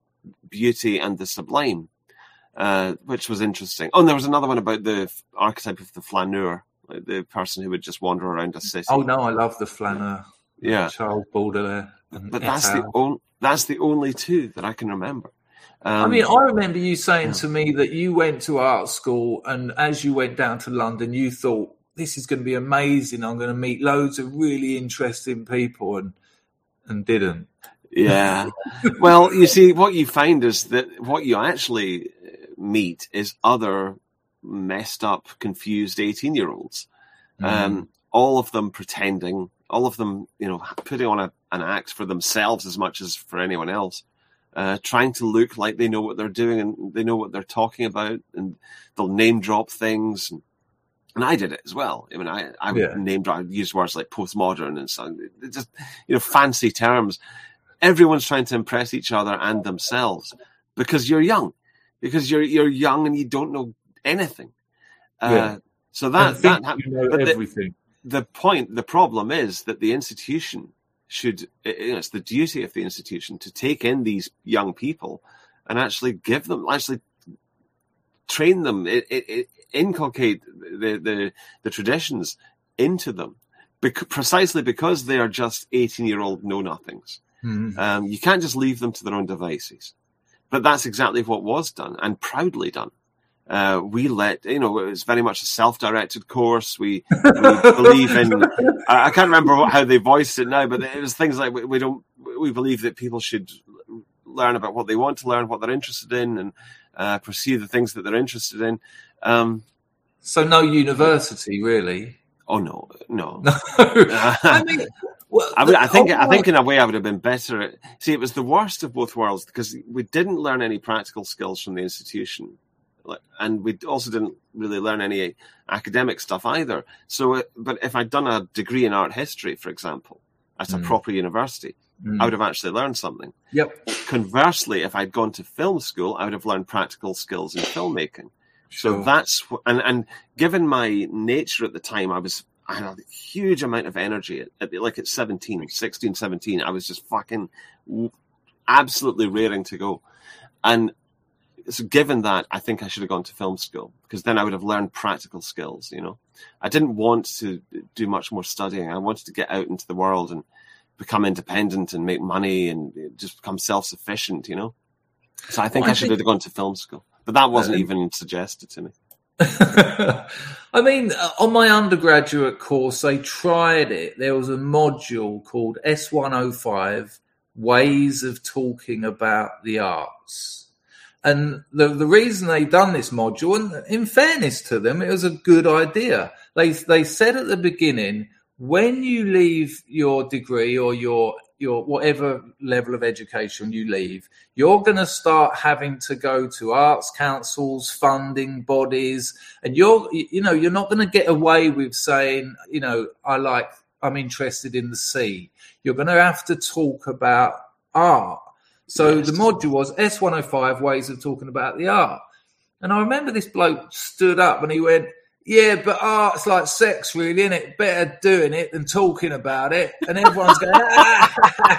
beauty and the sublime, uh, which was interesting. Oh, and there was another one about the archetype of the flaneur, like the person who would just wander around a city. Oh no, I love the flaneur. Yeah, Charles Baudelaire. But that's the only that's the only two that I can remember. Um, I mean, I remember you saying to me that you went to art school, and as you went down to London, you thought, this is going to be amazing. I'm going to meet loads of really interesting people, and and didn't. Yeah. Well, you see, what you find is that what you actually meet is other messed up, confused eighteen-year-olds. Mm. Um, all of them pretending, all of them, you know, putting on a, an act for themselves as much as for anyone else. Uh, trying to look like they know what they're doing and they know what they're talking about, and they'll name drop things. And, and I did it as well. I mean, I, I would yeah. name drop, I'd use words like postmodern and so just, you know, fancy terms. Everyone's trying to impress each other and themselves because you're young, because you're you're young and you don't know anything. Uh, yeah. So that that you know everything. The, the point, the problem is that the institution should, you know, it's the duty of the institution to take in these young people and actually give them, actually train them, it, it, it, inculcate the, the the traditions into them, bec- precisely because they are just eighteen-year-old know-nothings. Mm-hmm. Um, you can't just leave them to their own devices. But that's exactly what was done, and proudly done. Uh, we let, you know, it was very much a self-directed course. We, we believe in, I, I can't remember what, how they voiced it now, but it was things like we, we don't, we believe that people should learn about what they want to learn, what they're interested in, and uh, pursue the things that they're interested in. Um, so no university, really? Oh, no, no. No. I mean, well, I, would, I think, I think in a way I would have been better at, see, it was the worst of both worlds because we didn't learn any practical skills from the institution. And we also didn't really learn any academic stuff either. So, but if I'd done a degree in art history, for example, at mm. a proper university, mm. I would have actually learned something. Yep. Conversely, if I'd gone to film school, I would have learned practical skills in filmmaking. Sure. So that's, and, and given my nature at the time, I was, I had a huge amount of energy. At, at, like at seventeen, sixteen, seventeen, I was just fucking absolutely raring to go. And so given that, I think I should have gone to film school because then I would have learned practical skills, you know. I didn't want to do much more studying. I wanted to get out into the world and become independent and make money and just become self-sufficient, you know. So I think well, I, I should think... have gone to film school. But that wasn't uh, even suggested to me. I mean, on my undergraduate course, they tried it. There was a module called S one oh five, Ways of Talking About the Arts. And the the reason they done this module, and in fairness to them, it was a good idea. They they said at the beginning, when you leave your degree or your your whatever level of education you leave, you're going to start having to go to arts councils, funding bodies, and you're you know you're not going to get away with saying, you know, I like I'm interested in the sea. You're going to have to talk about art. So yes. The module was S one oh five, Ways of Talking About the Art. And I remember this bloke stood up and he went, yeah, but art's like sex, really, isn't it? Better doing it than talking about it. And everyone's going, ah.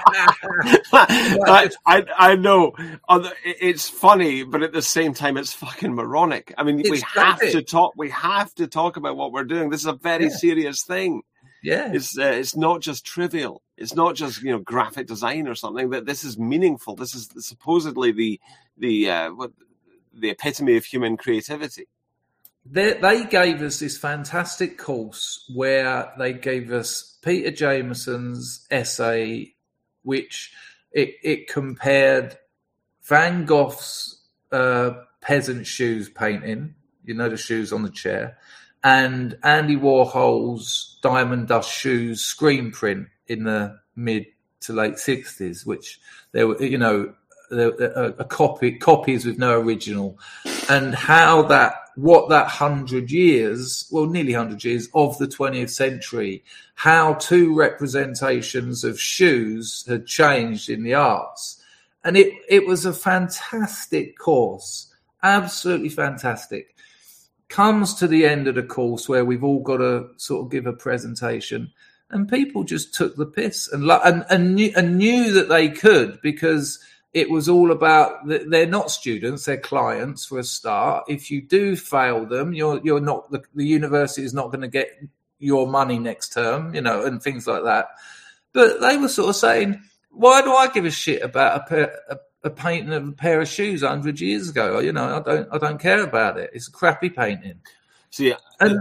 I, I, I know. It's funny, but at the same time, it's fucking moronic. I mean, it's we have it. to talk. We have to talk about what we're doing. This is a very yeah. serious thing. Yeah, it's uh, it's not just trivial. It's not just, you know, graphic design or something. That this is meaningful. This is supposedly the the uh, what the epitome of human creativity. They, they gave us this fantastic course where they gave us Peter Jameson's essay, which it, it compared Van Gogh's uh, peasant shoes painting, you know, the shoes on the chair, and Andy Warhol's Diamond Dust Shoes screen print in the mid to late sixties, which there were, you know, a, a copy copies with no original, and how that what that hundred years, well, nearly hundred years of the twentieth century, how two representations of shoes had changed in the arts, and it it was a fantastic course, absolutely fantastic. Comes to the end of the course where we've all got to sort of give a presentation, and people just took the piss and and and knew, and knew that they could, because it was all about, they're not students, they're clients for a start. If you do fail them, you're you're not, the, the university is not going to get your money next term, you know, and things like that. But they were sort of saying, why do I give a shit about a, pair, a, a painting of a pair of shoes one hundred years ago? You know, I don't I don't care about it. It's a crappy painting. See, and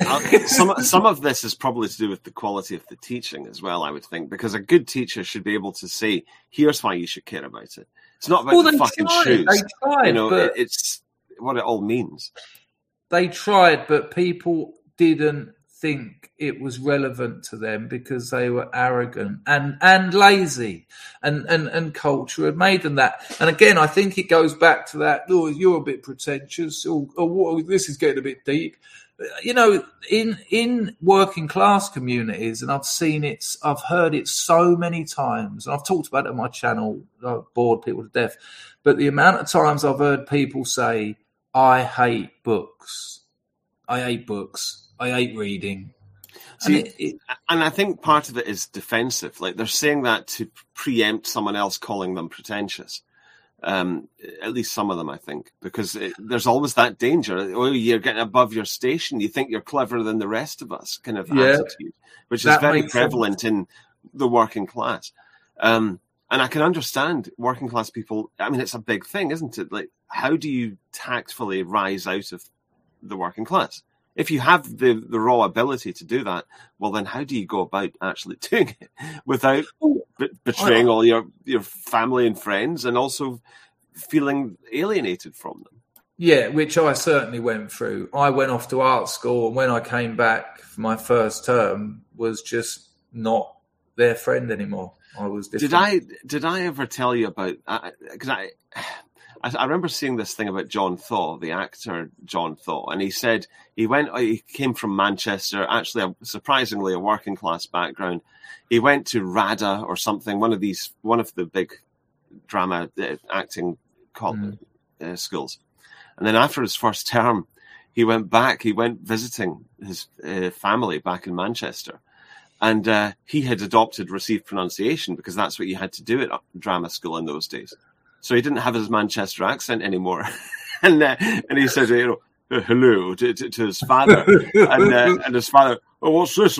some some of this is probably to do with the quality of the teaching as well, I would think, because a good teacher should be able to say, "Here's why you should care about it." It's not about well, the fucking tried. shoes. They tried, you know, but it, it's what it all means. They tried, but people didn't think it was relevant to them because they were arrogant and and lazy, and and and culture had made them that. And again, I think it goes back to that. Oh, you're a bit pretentious. Or, or this is getting a bit deep. You know, in in working class communities, and I've seen it, I've heard it so many times, and I've talked about it on my channel. I've bored people to death, but the amount of times I've heard people say, "I hate books. I hate books. I hate reading." See, and, it, it, and I think part of it is defensive. Like, they're saying that to preempt someone else calling them pretentious. Um, at least some of them, I think, because it, there's always that danger. Oh, you're getting above your station. You think you're cleverer than the rest of us, kind of yeah, attitude, which is very prevalent sense. in the working class. Um, and I can understand working class people. I mean, it's a big thing, isn't it? Like, how do you tactfully rise out of the working class? If you have the, the raw ability to do that, well, then how do you go about actually doing it without be- betraying all your, your family and friends, and also feeling alienated from them? Yeah, which I certainly went through. I went off to art school, and when I came back for my first term, was just not their friend anymore. I was different. Did I did I ever tell you about? Because I, I I remember seeing this thing about John Thaw, the actor John Thaw, and he said he went. He came from Manchester, actually, a, surprisingly, a working class background. He went to RADA or something, one of these, one of the big drama uh, acting college, mm. uh, schools. And then after his first term, he went back. He went visiting his uh, family back in Manchester, and uh, he had adopted received pronunciation, because that's what you had to do at drama school in those days. So he didn't have his Manchester accent anymore. and uh, and he said, you know, hello to, to, to his father. and uh, and his father, oh, what's this?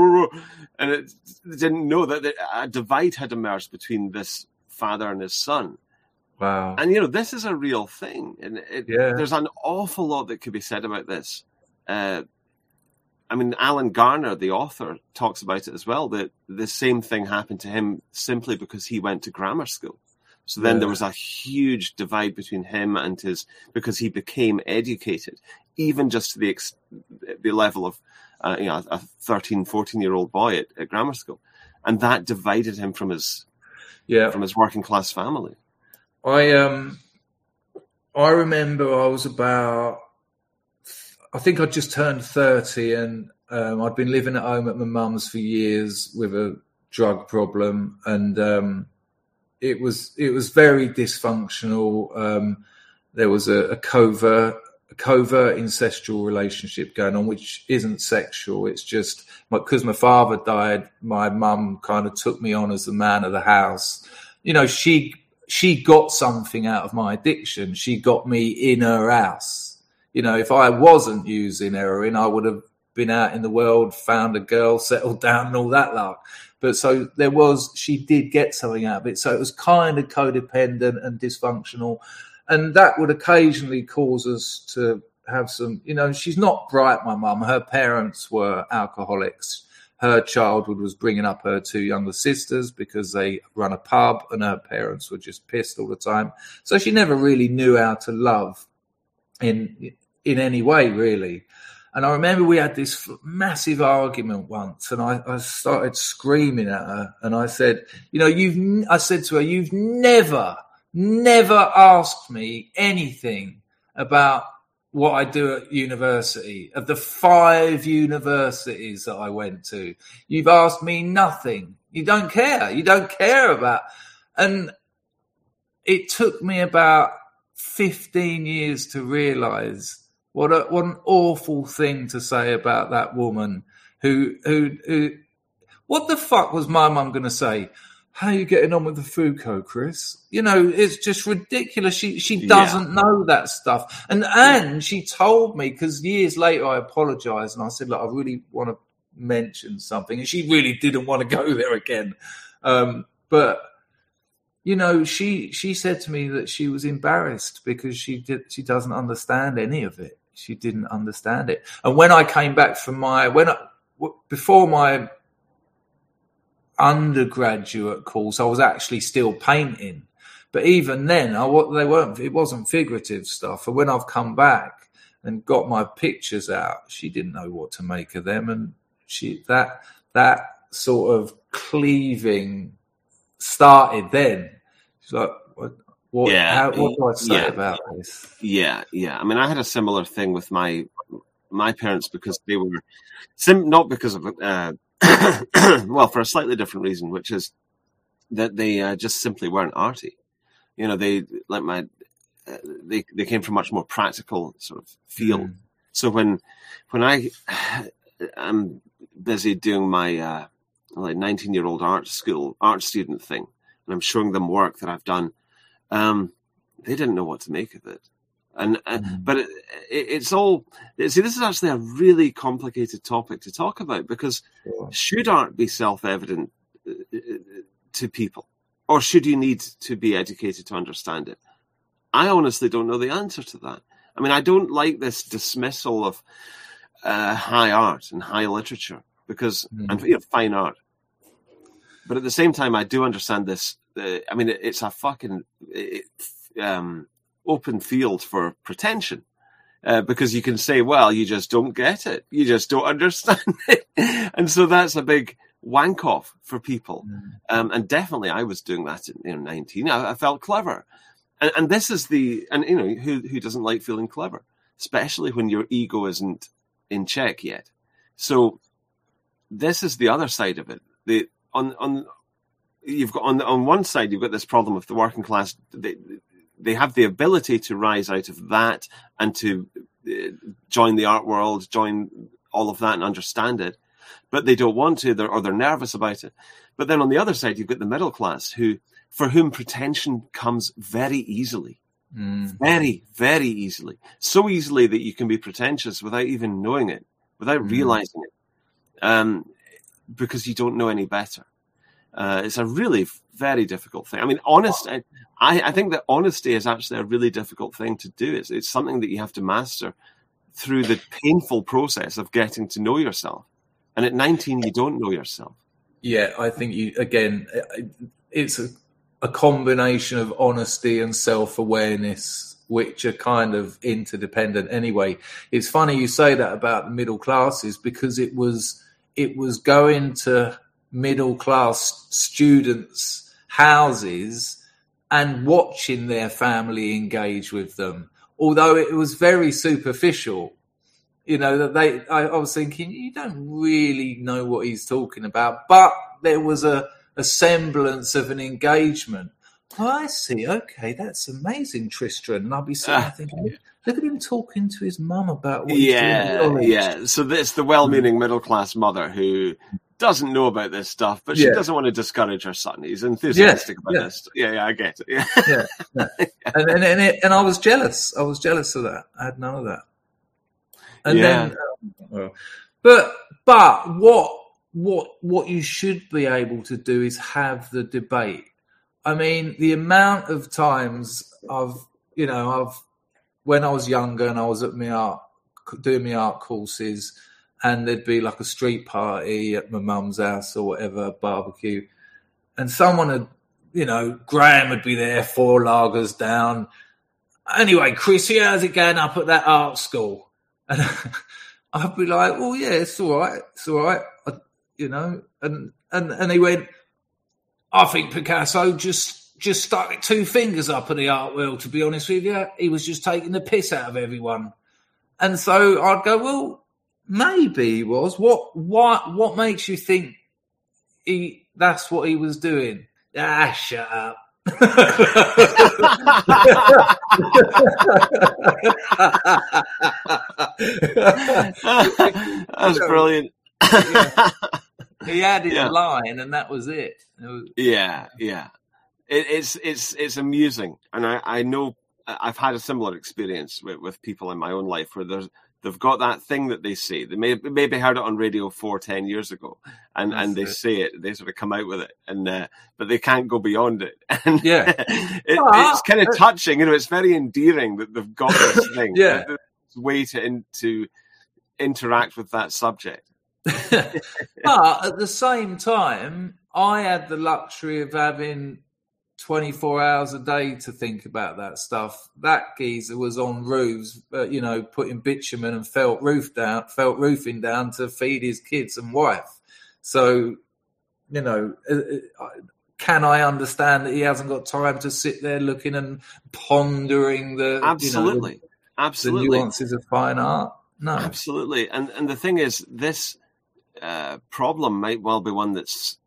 And it didn't know that a divide had emerged between this father and his son. Wow. And, you know, this is a real thing. And it, yeah. there's an awful lot that could be said about this. Uh, I mean, Alan Garner, the author, talks about it as well, that the same thing happened to him simply because he went to grammar school. So then yeah. there was a huge divide between him and his, because he became educated, even just to the ex, the level of, uh, you know, a thirteen, fourteen year old boy at, at grammar school. And that divided him from his, yeah. from his working class family. I, um, I remember I was about, I think I just turned thirty, and um, I'd been living at home at my mum's for years with a drug problem. And, um, It was it was very dysfunctional. Um, there was a, a covert a covert incestual relationship going on, which isn't sexual. It's just because my, my father died, my mum kind of took me on as the man of the house. You know, she she got something out of my addiction. She got me in her house. You know, if I wasn't using heroin, I would have been out in the world, found a girl, settled down, and all that lot. But so there was, she did get something out of it. So it was kind of codependent and dysfunctional. And that would occasionally cause us to have some, you know, she's not bright, my mum. Her parents were alcoholics. Her childhood was bringing up her two younger sisters because they run a pub, and her parents were just pissed all the time. So she never really knew how to love in in any way, really. And I remember we had this massive argument once, and I, I started screaming at her, and I said, you know, you've, I said to her, you've never, never asked me anything about what I do at university. Of the five universities that I went to, you've asked me nothing. You don't care. You don't care about. And it took me about fifteen years to realize What, a, what an awful thing to say about that woman who, who, who, What the fuck was my mum going to say? How are you getting on with the Foucault, Chris? You know, it's just ridiculous. She she doesn't yeah. know that stuff. And and she told me, because years later I apologised and I said, look, I really want to mention something. And she really didn't want to go there again. Um, but, you know, she she said to me that she was embarrassed because she did she doesn't understand any of it. She didn't understand it. And when I came back from my, when I, before my undergraduate course, I was actually still painting, but even then I they weren't it wasn't figurative stuff. And when I've come back and got my pictures out, she didn't know what to make of them, and she that that sort of cleaving started then. She's like, what what, yeah, how, what do I say yeah, about this? Yeah, yeah. I mean, I had a similar thing with my my parents, because they were sim- not because of uh well, for a slightly different reason, which is that they uh, just simply weren't arty. You know, they like my uh, they they came from much more practical sort of field. Mm. So when when I am busy doing my uh, like nineteen year old art school art student thing, and I'm showing them work that I've done, um, they didn't know what to make of it. And uh, mm. but it, it, it's all see. This is actually a really complicated topic to talk about, because sure. should art be self-evident to people, or should you need to be educated to understand it? I honestly don't know the answer to that. I mean, I don't like this dismissal of uh, high art and high literature, because mm. and you know, fine art. But at the same time, I do understand this. Uh, I mean, it, it's a fucking. It, um, open field for pretension, uh, because you can say, well, you just don't get it. You just don't understand it. And so that's a big wank off for people. Mm. Um, and definitely I was doing that at you know, nineteen. I, I felt clever. And, and this is the, and you know, who, who doesn't like feeling clever, especially when your ego isn't in check yet. So this is the other side of it. The, on, on, you've got on, on one side, you've got this problem with the working class. They, They have the ability to rise out of that and to uh, join the art world, join all of that and understand it. But they don't want to, they're, or they're nervous about it. But then on the other side, you've got the middle class, who, for whom pretension comes very easily. Mm. Very, very easily. So easily that you can be pretentious without even knowing it, without mm. realizing it, um, because you don't know any better. Uh, it's a really very difficult thing. I mean, honest. I, I think that honesty is actually a really difficult thing to do. It's, it's something that you have to master through the painful process of getting to know yourself. And at nineteen, you don't know yourself. Yeah, I think you again. It's a, a combination of honesty and self-awareness, which are kind of interdependent. Anyway, it's funny you say that about the middle classes, because it was it was going to middle class students' houses and watching their family engage with them, although it was very superficial. You know, that they, I, I was thinking, you don't really know what he's talking about, but there was a, a semblance of an engagement. Oh, I see. Okay, that's amazing, Tristan. And I'll be sitting there thinking, look at him talking to his mum about what yeah, he's doing. Yeah, so it's the well-meaning middle-class mother who doesn't know about this stuff, but she yeah. doesn't want to discourage her son. He's enthusiastic yeah, about yeah. this. Yeah, yeah, I get it. Yeah, yeah, yeah. And, and, and, it, and I was jealous. I was jealous of that. I had none of that. And yeah. then, um, but but what what what you should be able to do is have the debate. I mean, the amount of times I've, you know, I've when I was younger and I was at my art doing my art courses, and there'd be like a street party at my mum's house or whatever, barbecue, and someone had, you know, Graham would be there, four lagers down. Anyway, Chrissy, how's it going up at that art school? And I'd be like, "Oh yeah, it's all right, it's all right," I, you know. And and and he went, "I think Picasso just just stuck two fingers up at the art wheel. To be honest with you, he was just taking the piss out of everyone." And so I'd go, "Well, maybe he was. What what what makes you think he that's what he was doing?" Ah, shut up. That's brilliant. Yeah. he had his yeah. line, and that was it. it was, yeah, yeah. It, it's it's it's amusing, and I, I know I've had a similar experience with, with people in my own life where there's they've got that thing that they say. They may maybe heard it on Radio four ten years ago, and, and they it. say it. They sort of come out with it, and uh, but they can't go beyond it. And yeah, it, it's kind of touching. You know, it's very endearing that they've got this thing. yeah, this way to in, to interact with that subject. But at the same time, I had the luxury of having twenty-four hours a day to think about that stuff. That geezer was on roofs, uh, you know, putting bitumen and felt roof down, felt roofing down to feed his kids and wife. So, you know, can I understand that he hasn't got time to sit there looking and pondering the absolutely, you know, the, absolutely the nuances of fine art? No, absolutely. And and the thing is, this uh, problem might well be one that's.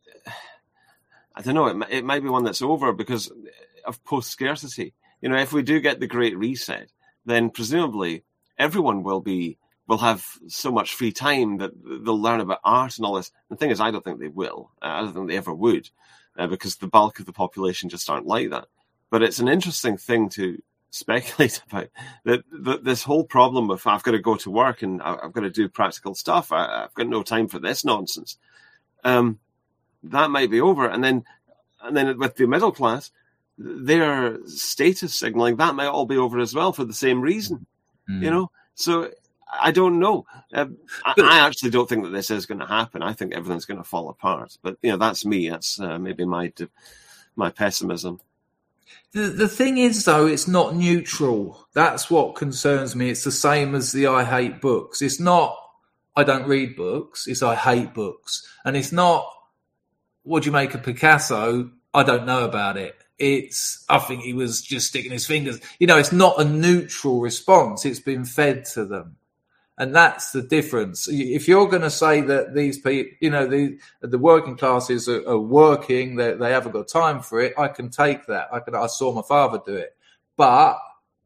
I don't know, it, it might be one that's over because of post-scarcity. You know, if we do get the Great Reset, then presumably everyone will be will have so much free time that they'll learn about art and all this. The thing is, I don't think they will. I don't think they ever would, uh, because the bulk of the population just aren't like that. But it's an interesting thing to speculate about, that, that this whole problem of I've got to go to work and I've got to do practical stuff, I, I've got no time for this nonsense. Um, that might be over. And then and then with the middle class, their status signaling, that might all be over as well for the same reason. Mm. You know? So I don't know. Uh, I, I actually don't think that this is going to happen. I think everything's going to fall apart. But, you know, that's me. That's uh, maybe my my pessimism. The, the thing is, though, it's not neutral. That's what concerns me. It's the same as the I hate books. It's not I don't read books. It's I hate books. And it's not what do you make of Picasso? I don't know about it. It's, I think he was just sticking his fingers. You know, it's not a neutral response. It's been fed to them. And that's the difference. If you're going to say that these people, you know, the the working classes are, are working, they, they haven't got time for it, I can take that. I can. I saw my father do it. But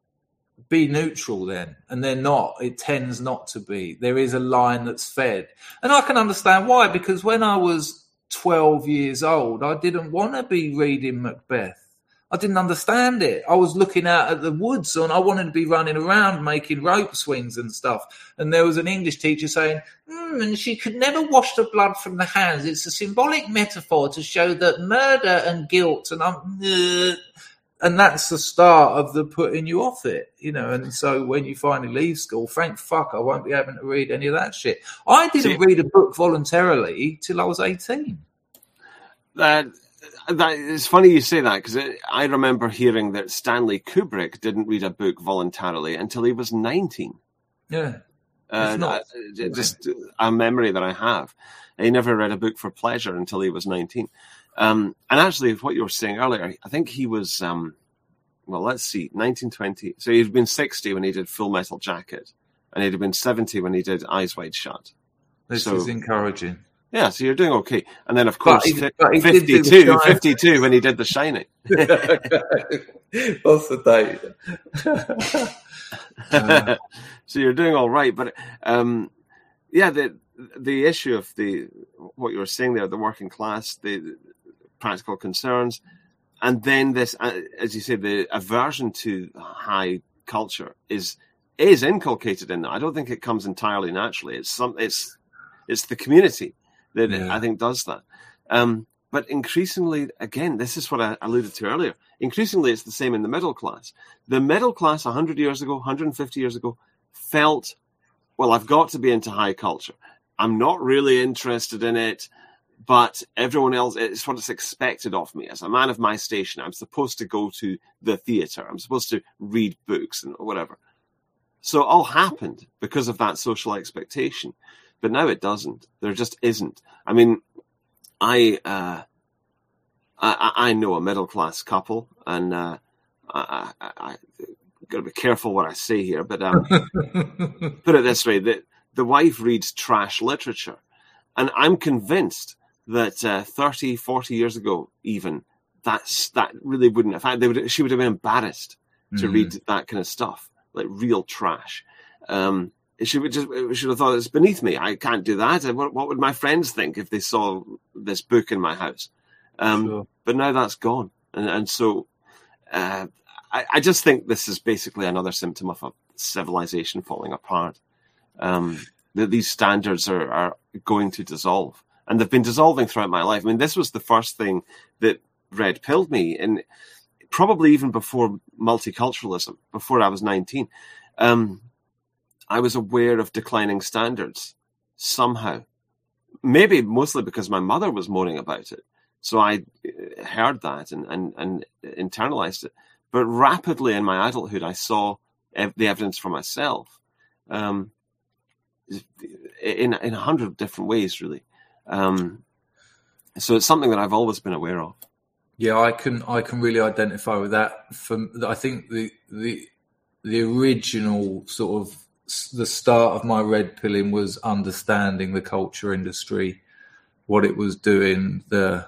be neutral then. And they're not. It tends not to be. There is a line that's fed. And I can understand why, because when I was twelve years old, I didn't want to be reading Macbeth. I didn't understand it. I was looking out at the woods and I wanted to be running around making rope swings and stuff. And there was an English teacher saying, mm, and she could never wash the blood from the hands. It's a symbolic metaphor to show that murder and guilt. And I'm, uh, and that's the start of the putting you off it, you know. And so when you finally leave school, thank fuck, I won't be having to read any of that shit. I didn't See, read a book voluntarily till I was eighteen. That that it's funny you say that, because I remember hearing that Stanley Kubrick didn't read a book voluntarily until he was nineteen. Yeah, uh, not, I, just a memory that I have. He never read a book for pleasure until he was nineteen. Um, and actually, what you were saying earlier, I think he was, um, well, let's see, nineteen twenty. So he'd been sixty when he did Full Metal Jacket, and he'd have been seventy when he did Eyes Wide Shut. This so, is encouraging. Yeah, so you're doing okay. And then, of course, he, fi- fifty-two, fifty-two when he did The Shining. What's the date? uh, so you're doing all right. But, um, yeah, the the issue of the what you were saying there, the working class, the, the practical concerns, and then this, uh, as you say, the aversion to high culture is is inculcated in that. I don't think it comes entirely naturally. It's some, it's it's the community that yeah. I think does that. Um, but increasingly, again, this is what I alluded to earlier. Increasingly, it's the same in the middle class. The middle class one hundred years ago, one hundred fifty years ago, felt, well, I've got to be into high culture. I'm not really interested in it, but everyone else, it's what it's expected of me. As a man of my station, I'm supposed to go to the theatre. I'm supposed to read books and whatever. So it all happened because of that social expectation. But now it doesn't. There just isn't. I mean, I uh, I, I know a middle class couple, and uh, I, I, I got to be careful what I say here. But um, put it this way: the the wife reads trash literature, and I'm convinced that uh, thirty, forty years ago, even that's that really wouldn't have had. They would. She would have been embarrassed to mm. read that kind of stuff, like real trash. Um, She would just we should have thought it's beneath me. I can't do that. What, what would my friends think if they saw this book in my house? Um, sure. But now that's gone, and and so uh, I, I just think this is basically another symptom of a civilization falling apart. Um, that these standards are, are going to dissolve, and they've been dissolving throughout my life. I mean, this was the first thing that red pilled me, and probably even before multiculturalism, before I was nineteen. Um, I was aware of declining standards somehow, maybe mostly because my mother was moaning about it. So I heard that and, and, and internalized it. But rapidly in my adulthood, I saw ev- the evidence for myself um, in, in a hundred different ways, really. Um, so it's something that I've always been aware of. Yeah, I can I can really identify with that. From I think the the the original sort of the start of my red pilling was understanding the culture industry, what it was doing, the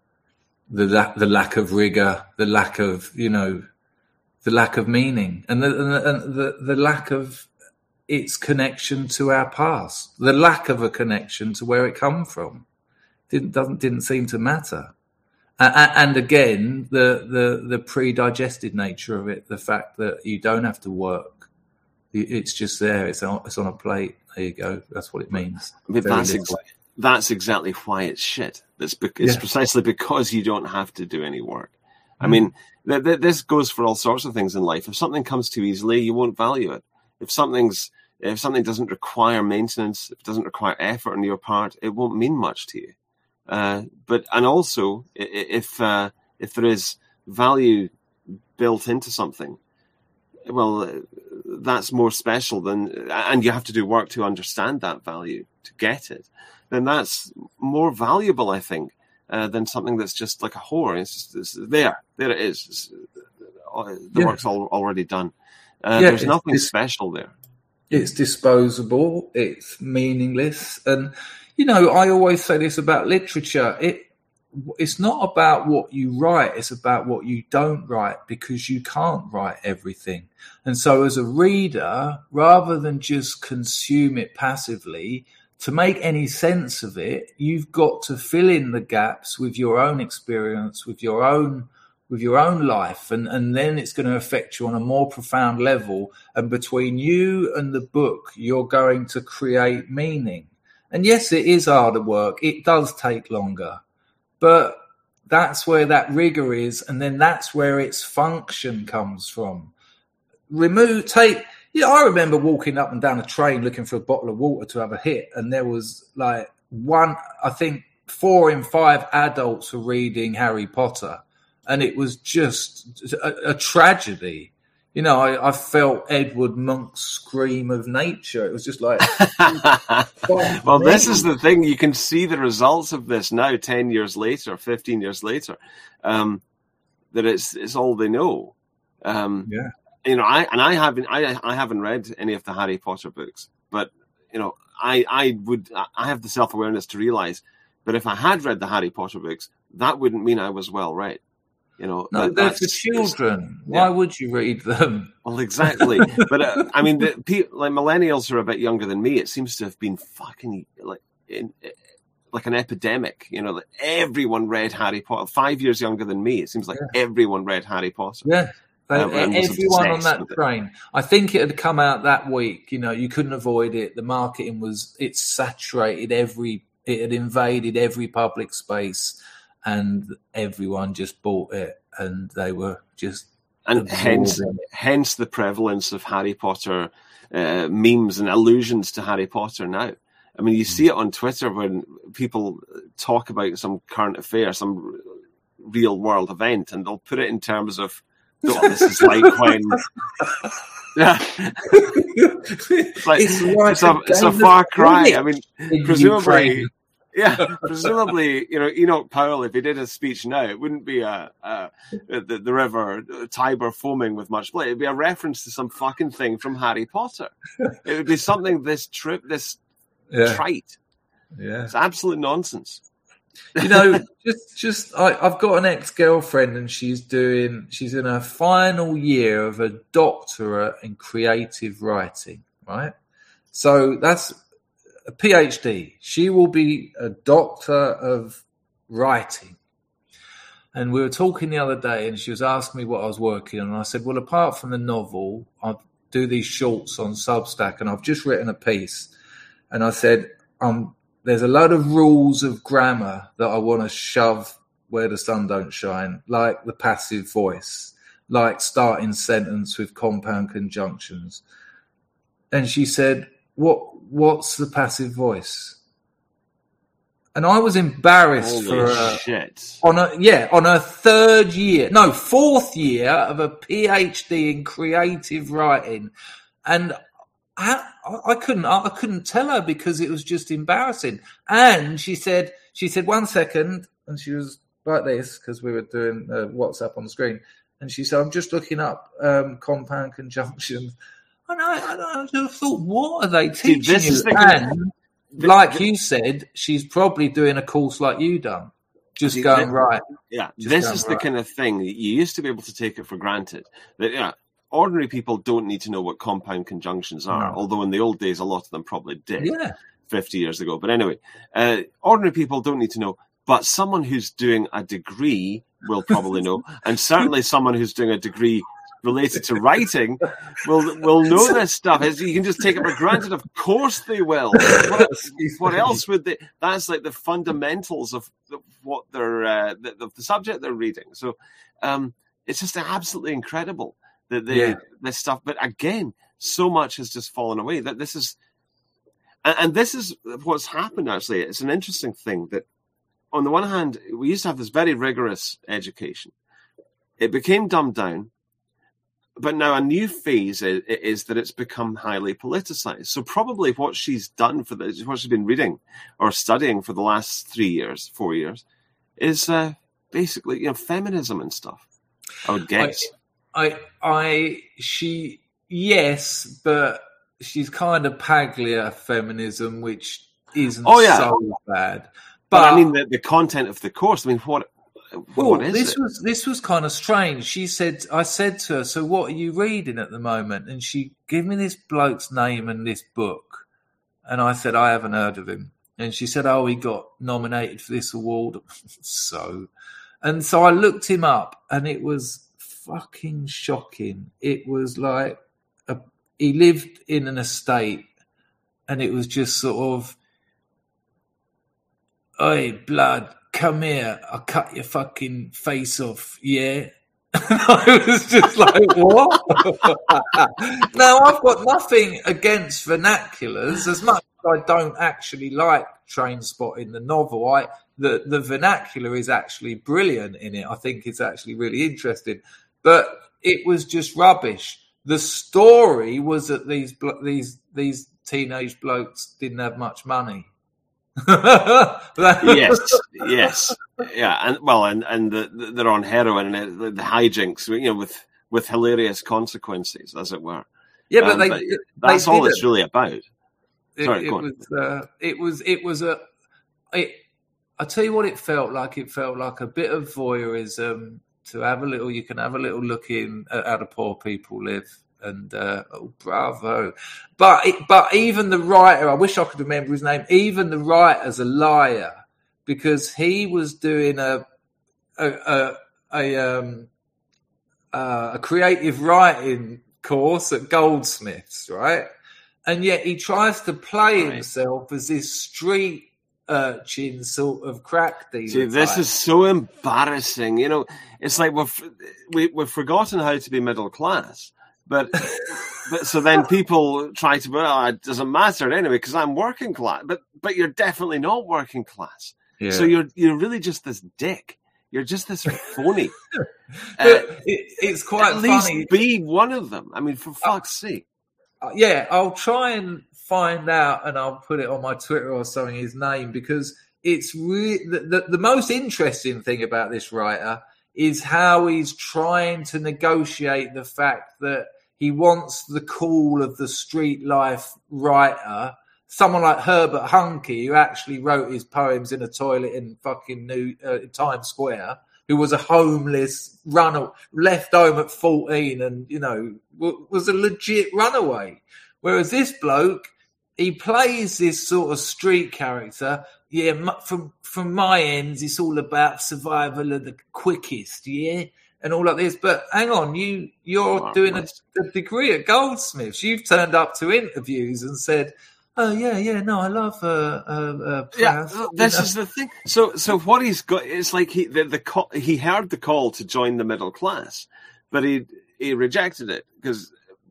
the the lack of rigor, the lack of you know, the lack of meaning, and the and the, and the, the lack of its connection to our past, the lack of a connection to where it come from, didn't doesn't didn't seem to matter. Uh, and again, the, the, the pre-digested nature of it, the fact that you don't have to work, it's just there, it's on, it's on a plate, there you go, that's what it means. But that's, ex- that's exactly why it's shit. It's, be- it's yeah. precisely because you don't have to do any work. I mm. mean, th- th- this goes for all sorts of things in life. If something comes too easily, you won't value it. If something's if something doesn't require maintenance, if it doesn't require effort on your part, it won't mean much to you. Uh, but and also, if uh, if there is value built into something, well, that's more special than, and you have to do work to understand that value to get it. Then that's more valuable, I think, uh, than something that's just like a whore. It's just it's there, there it is. It's, the yeah. work's all, already done. Uh, yeah, there's nothing special there. It's disposable. It's meaningless, and. You know, I always say this about literature. It it's not about what you write. It's about what you don't write, because you can't write everything. And so as a reader, rather than just consume it passively, to make any sense of it, you've got to fill in the gaps with your own experience, with your own with your own life. And, and then it's going to affect you on a more profound level. And between you and the book, you're going to create meaning. And yes, it is harder work. It does take longer, but that's where that rigor is. And then that's where its function comes from. Remove, take, yeah, I remember walking up and down a train looking for a bottle of water to have a hit. And there was like one, I think four in five adults were reading Harry Potter. And it was just a, a tragedy. You know, I, I felt Edward Monk's scream of nature. It was just like... well, this is the thing. You can see the results of this now, ten years later, fifteen years later, um, that it's it's all they know. Um, yeah. You know, I and I haven't I I haven't read any of the Harry Potter books, but, you know, I, I would I have the self-awareness to realize that if I had read the Harry Potter books, that wouldn't mean I was well read. You know, no, that, they're for children. Yeah. Why would you read them? Well, exactly. But uh, I mean, the people, like millennials who are a bit younger than me, it seems to have been fucking like in, like an epidemic. You know, like everyone read Harry Potter. Five years younger than me, it seems like yeah. everyone read Harry Potter. Yeah, um, everyone on that train. I think it had come out that week. You know, you couldn't avoid it. The marketing was it saturated every. It had invaded every public space. And everyone just bought it, and they were just and hence it. hence the prevalence of Harry Potter uh, memes and allusions to Harry Potter now. I mean, you mm. see it on Twitter when people talk about some current affair, some real world event, and they'll put it in terms of, oh, this is like when. Yeah, it's, like, it's, like it's, a, it's a far cry. I mean, presumably. Yeah, presumably, you know, Enoch Powell, if he did a speech now, it wouldn't be a, a the, the river Tiber foaming with much blood. It'd be a reference to some fucking thing from Harry Potter. It would be something this trip, this yeah. trite. Yeah, it's absolute nonsense. You know, just just I, I've got an ex-girlfriend, and she's doing she's in her final year of a doctorate in creative writing, right? So that's a PhD. She will be a doctor of writing. And we were talking the other day, and she was asking me what I was working on. And I said, well, apart from the novel, I do these shorts on Substack, and I've just written a piece. And I said, um, there's a load of rules of grammar that I want to shove where the sun don't shine, like the passive voice, like starting sentence with compound conjunctions. And she said, what, what's the passive voice? And I was embarrassed Holy for her. Shit. On a, yeah, on her third year, no, fourth year of a PhD in creative writing. And I, I couldn't, I couldn't tell her because it was just embarrassing. And she said, she said, one second. And she was like this because we were doing uh, WhatsApp on the screen. And she said, I'm just looking up um, compound conjunctions. And I, I, I thought, what are they teaching See, this you? is the And like you said, she's probably doing a course like you done. Just See, going this, right. Yeah, Just this going is the right. kind of thing that you used to be able to take it for granted. That yeah, ordinary people don't need to know what compound conjunctions are, No. although in the old days, a lot of them probably did, Yeah. fifty years ago. But anyway, uh, ordinary people don't need to know, but someone who's doing a degree will probably know, and certainly someone who's doing a degree related to writing will will know this stuff. It's, you can just take it for granted. Of course they will. What, what else would they? That's like the fundamentals of the, what they're uh, the, the, the subject they're reading. So um, it's just absolutely incredible that they Yeah. this stuff. But again, so much has just fallen away. That this is, and, and this is what's happened. Actually, it's an interesting thing that on the one hand, we used to have this very rigorous education. It became dumbed down. But now a new phase is, is that it's become highly politicized. So probably what she's done for this, what she's been reading or studying for the last three years, four years, is uh, basically you know feminism and stuff. I would guess. I, I, I, she, yes, but she's kind of Paglia feminism, which isn't Oh, yeah. so bad. But, But, I mean the, the content of the course. I mean what? well, What is this it? was this was kind of strange. She said, I said to her, "So what are you reading at the moment?" And she gave me this bloke's name and this book, and I said, "I haven't heard of him." And she said, "Oh, he got nominated for this award." so, and so I looked him up, and it was fucking shocking. It was like a, he lived in an estate, and it was just sort of, "Oi, blood, come here, I'll cut your fucking face off, yeah?" I was just like, what? Now, I've got nothing against vernaculars, as much as I don't actually like Train Spotting, the novel. I the, the vernacular is actually brilliant in it. I think it's actually really interesting. But it was just rubbish. The story was that these blo- these these teenage blokes didn't have much money. yes, yes, yeah, and well, and and the, the, they're on heroin and the, the hijinks, you know, with with hilarious consequences, as it were. Yeah, but Um, they but they that's all it's didn't. really about. It, Sorry, it go on. was uh, it was it was a it, I tell you what it felt like. It felt like a bit of voyeurism to have a little. You can have a little look in at how the poor people live. And uh, oh, bravo! But it, but even the writer, I wish I could remember his name. Even the writer's a liar because he was doing a a a, a, um, uh, a creative writing course at Goldsmiths, right? And yet he tries to play Right. himself as this street urchin sort of crack dealer. See, this type. is so embarrassing. You know, it's like we've we, we've forgotten how to be middle class. But, but so then people try to, well, it doesn't matter anyway because I'm working class. But but you're definitely not working class. Yeah. So you're you're really just this dick. You're just this phony. But Uh, it, it's quite At least funny. be one of them. I mean, for fuck's sake. Uh, yeah, I'll try and find out, and I'll put it on my Twitter or something. His name, because it's really the, the, the most interesting thing about this writer is how he's trying to negotiate the fact that he wants the call of the street life writer, someone like Herbert Huncke, who actually wrote his poems in a toilet in fucking New uh, Times Square, who was a homeless runner, left home at fourteen, and you know w- was a legit runaway. Whereas this bloke he plays this sort of street character. Yeah, from from my ends, it's all about survival of the quickest, yeah, and all like this. But hang on, you you're Marvelous. doing a, a degree at Goldsmiths. You've turned up to interviews and said, "Oh yeah, yeah, no, I love uh, uh, uh yeah." Proust, This you know? is the thing. So, so what he's got, it's like he the, the call, he heard the call to join the middle class, but he he rejected it because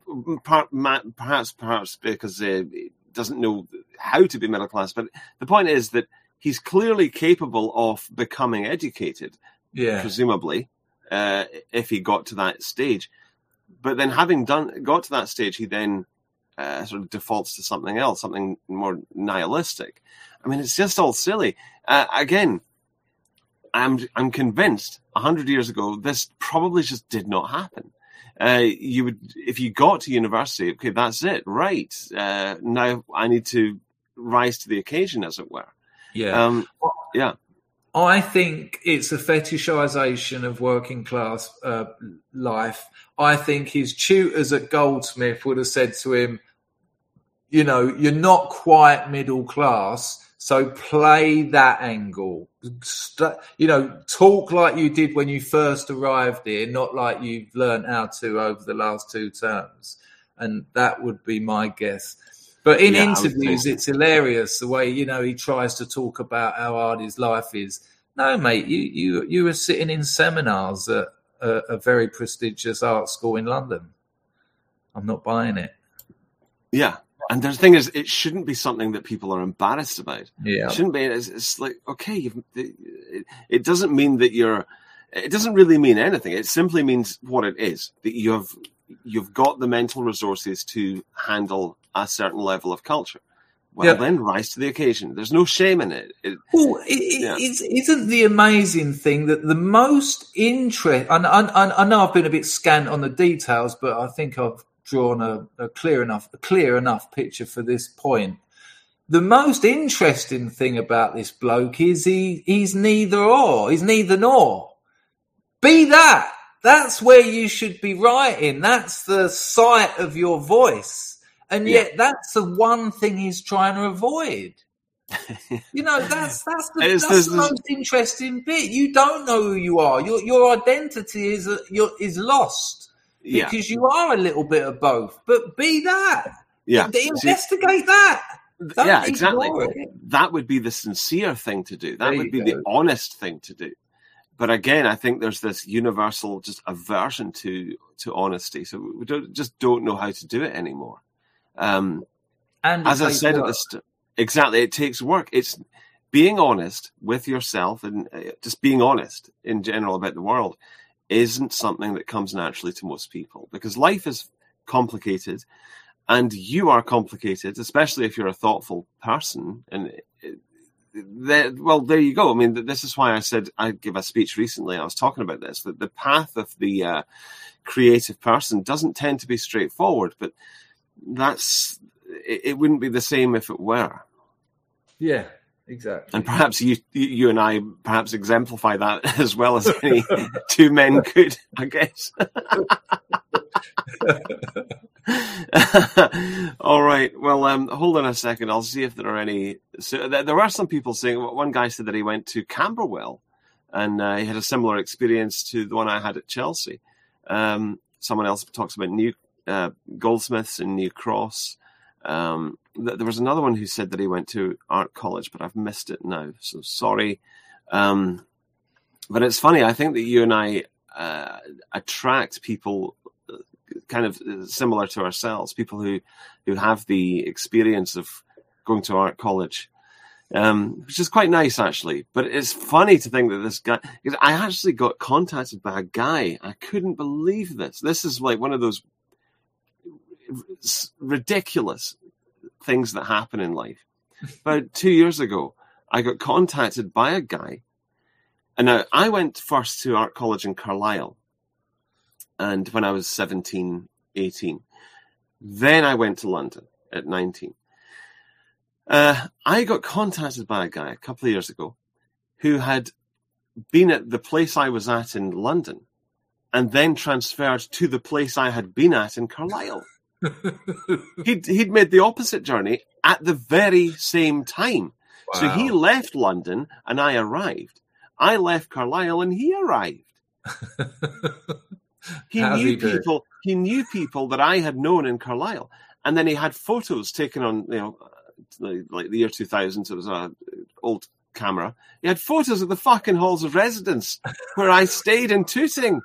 perhaps perhaps because uh, he doesn't know how to be middle class. But the point is that he's clearly capable of becoming educated, yeah, presumably, uh, if he got to that stage. But then, having done got to that stage, he then uh, sort of defaults to something else, something more nihilistic. I mean, it's just all silly. Uh, again, I'm I'm convinced a hundred years ago this probably just did not happen. Uh, you would, if you got to university, okay, that's it, right? Uh, now I need to rise to the occasion, as it were. Yeah, um, yeah. I think it's a fetishization of working class uh, life. I think his tutors at Goldsmith would have said to him, you know, you're not quite middle class, so play that angle. St- you know, talk like you did when you first arrived here, not like you've learned how to over the last two terms. And that would be my guess. But in Yeah, interviews, it's hilarious the way, you know, he tries to talk about how hard his life is. No, mate, you you you were sitting in seminars at a, a very prestigious art school in London. I'm not buying it. Yeah. And the thing is, it shouldn't be something that people are embarrassed about. Yeah. It shouldn't be. It's, it's like, okay, you've, it, it doesn't mean that you're, it doesn't really mean anything. It simply means what it is, that you have, you've got the mental resources to handle a certain level of culture. Well, Yeah. then rise to the occasion. There's no shame in it. it Well, it, Yeah. it's, isn't the amazing thing that the most interest, and I, I, I know I've been a bit scant on the details, but I think I've drawn a, a clear enough, a clear enough picture for this point. The most interesting thing about this bloke is he, he's neither or, he's neither nor. Be that. That's where you should be writing. That's the site of your voice. And yet Yeah. that's the one thing he's trying to avoid. You know, that's that's the, It's- that's there's- the most interesting bit. You don't know who you are. Your your identity is uh, your, is lost yeah. because you are a little bit of both. But be that. Yeah. They See, investigate that. Don't yeah, exactly. ignore it. That would be the sincere thing to do. That There would be you the go. honest thing to do. But again, I think there's this universal just aversion to to honesty. So we don't, just don't know how to do it anymore. Um, And as it I takes said at work. the start, exactly, it takes work. It's being honest with yourself and uh, just being honest in general about the world isn't something that comes naturally to most people because life is complicated and you are complicated, especially if you're a thoughtful person. And that, well, there you go. I mean, this is why I said I gave a speech recently. I was talking about this, that the path of the uh, creative person doesn't tend to be straightforward, but that's, it, it wouldn't be the same if it were. Yeah, exactly. And perhaps you, you and I perhaps exemplify that as well as any two men could, I guess. All right. Well, um, hold on a second. I'll see if there are any. So th- there are some people saying. One guy said that he went to Camberwell, and uh, he had a similar experience to the one I had at Chelsea. Um, someone else talks about New uh, Goldsmiths in New Cross. Um, th- there was another one who said that he went to art college, but I've missed it now. So sorry. Um, but it's funny. I think that you and I uh, attract people kind of similar to ourselves, people who, who have the experience of going to art college, um, which is quite nice, actually. But it's funny to think that this guy, because I actually got contacted by a guy. I couldn't believe this. This is like one of those ridiculous things that happen in life. About two years ago, I got contacted by a guy. And now I went first to art college in Carlisle. And when I was seventeen, eighteen, then I went to London at nineteen. Uh, I got contacted by a guy a couple of years ago who had been at the place I was at in London and then transferred to the place I had been at in Carlisle. he'd, he'd made the opposite journey at the very same time. Wow. So he left London and I arrived. I left Carlisle and he arrived. He How's knew he doing? people. He knew people that I had known in Carlisle, and then he had photos taken on, you know, like the year two thousand. So it was an old camera. He had photos of the fucking halls of residence where I stayed in Tooting.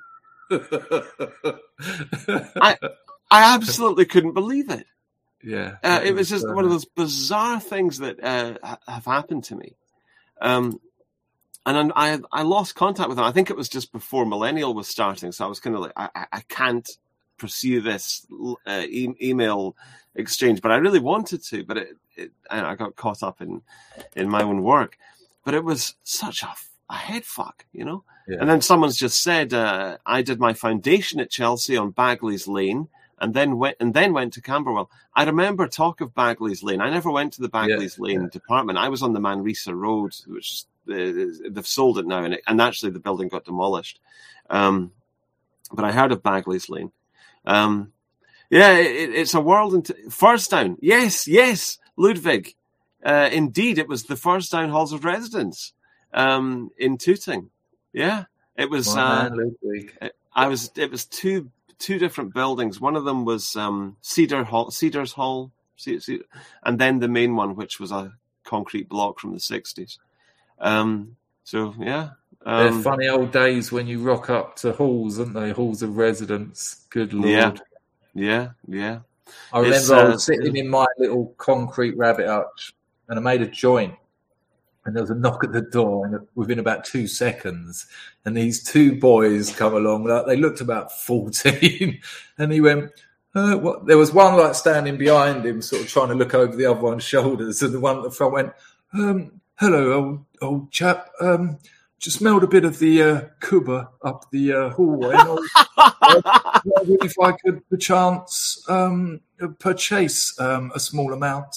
I, I absolutely couldn't believe it. Yeah, uh, it was just uh, one of those bizarre things that uh, have happened to me. Um, And I I lost contact with him. I think it was just before Millennial was starting. So I was kind of like, I, I can't pursue this uh, e- email exchange, but I really wanted to. But it, it, I got caught up in, in my own work. But it was such a, a head fuck, you know? Yeah. And then someone's just said, uh, I did my foundation at Chelsea on Bagley's Lane and then went and then went to Camberwell. I remember talk of Bagley's Lane. I never went to the Bagley's yeah. Lane yeah. department. I was on the Manresa Road, which is Uh, they've sold it now, and, it, and actually the building got demolished. Um, but I heard of Bagley's Lane. Um, yeah, it, it's a world. In t- Furstown, yes, yes, Ludwig. Uh, indeed, it was the Furstown Halls of Residence um, in Tooting. Yeah, it was. Wow, uh, Ludwig. I was. It was two two different buildings. One of them was um, Cedar Hall, Cedars Hall, Cedar, and then the main one, which was a concrete block from the sixties. Um, so yeah, um, they're funny old days when you rock up to halls, aren't they? Halls of residence. Good Lord. Yeah, yeah, yeah. I remember uh, I was sitting in my little concrete rabbit hutch, and I made a joint, and there was a knock at the door, and within about two seconds, and these two boys come along. Like, they looked about fourteen, and he went. Uh, what? There was one like standing behind him, sort of trying to look over the other one's shoulders, and the one at the front went. Um, Hello, old old chap. Um, just smelled a bit of the uh, Cuba up the uh, hallway. I was uh, wondering if I could, perchance, um, purchase um, a small amount.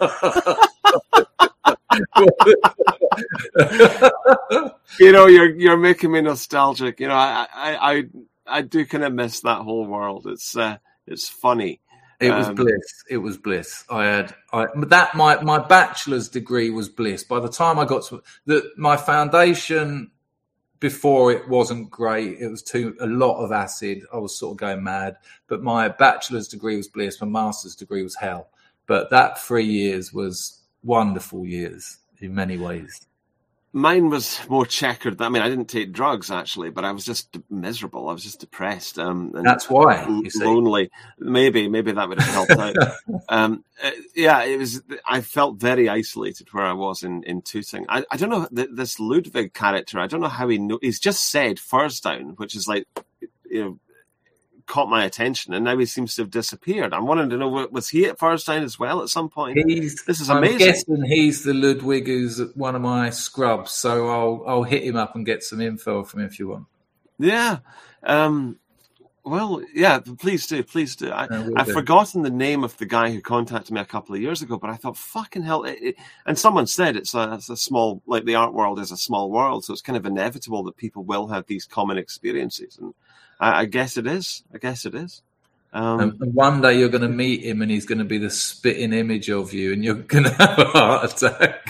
You know, you're you're making me nostalgic. You know, I I I, I do kind of miss that whole world. It's uh, it's funny. It was um, bliss. It was bliss. I had I that my my bachelor's degree was bliss. By the time I got to the my foundation, before it wasn't great. It was too a lot of acid. I was sort of going mad. But my bachelor's degree was bliss. My master's degree was hell. But that three years was wonderful years in many ways. Mine was more checkered. I mean, I didn't take drugs actually, but I was just miserable. I was just depressed. Um, and That's why you see. Lonely. Maybe, maybe that would have helped out. um, uh, yeah, it was. I felt very isolated where I was in in Tooting. I, I don't know th- this Ludwig character. I don't know how he know. He's just said Furstown, which is like, you know, caught my attention, and now he seems to have disappeared. I'm wanting to know, was he at Furstown as well at some point? He's, this is amazing. I'm guessing he's the Ludwig who's one of my scrubs, so I'll I'll hit him up and get some info from him if you want. Yeah. Um, well, yeah, please do, please do. I, no, I've do. forgotten the name of the guy who contacted me a couple of years ago, but I thought, fucking hell. It, it, and someone said it's a, it's a small, like the art world is a small world, so it's kind of inevitable that people will have these common experiences. And I, I guess it is. I guess it is. Um, and, and one day you're going to meet him and he's going to be the spitting image of you and you're going to have a heart attack.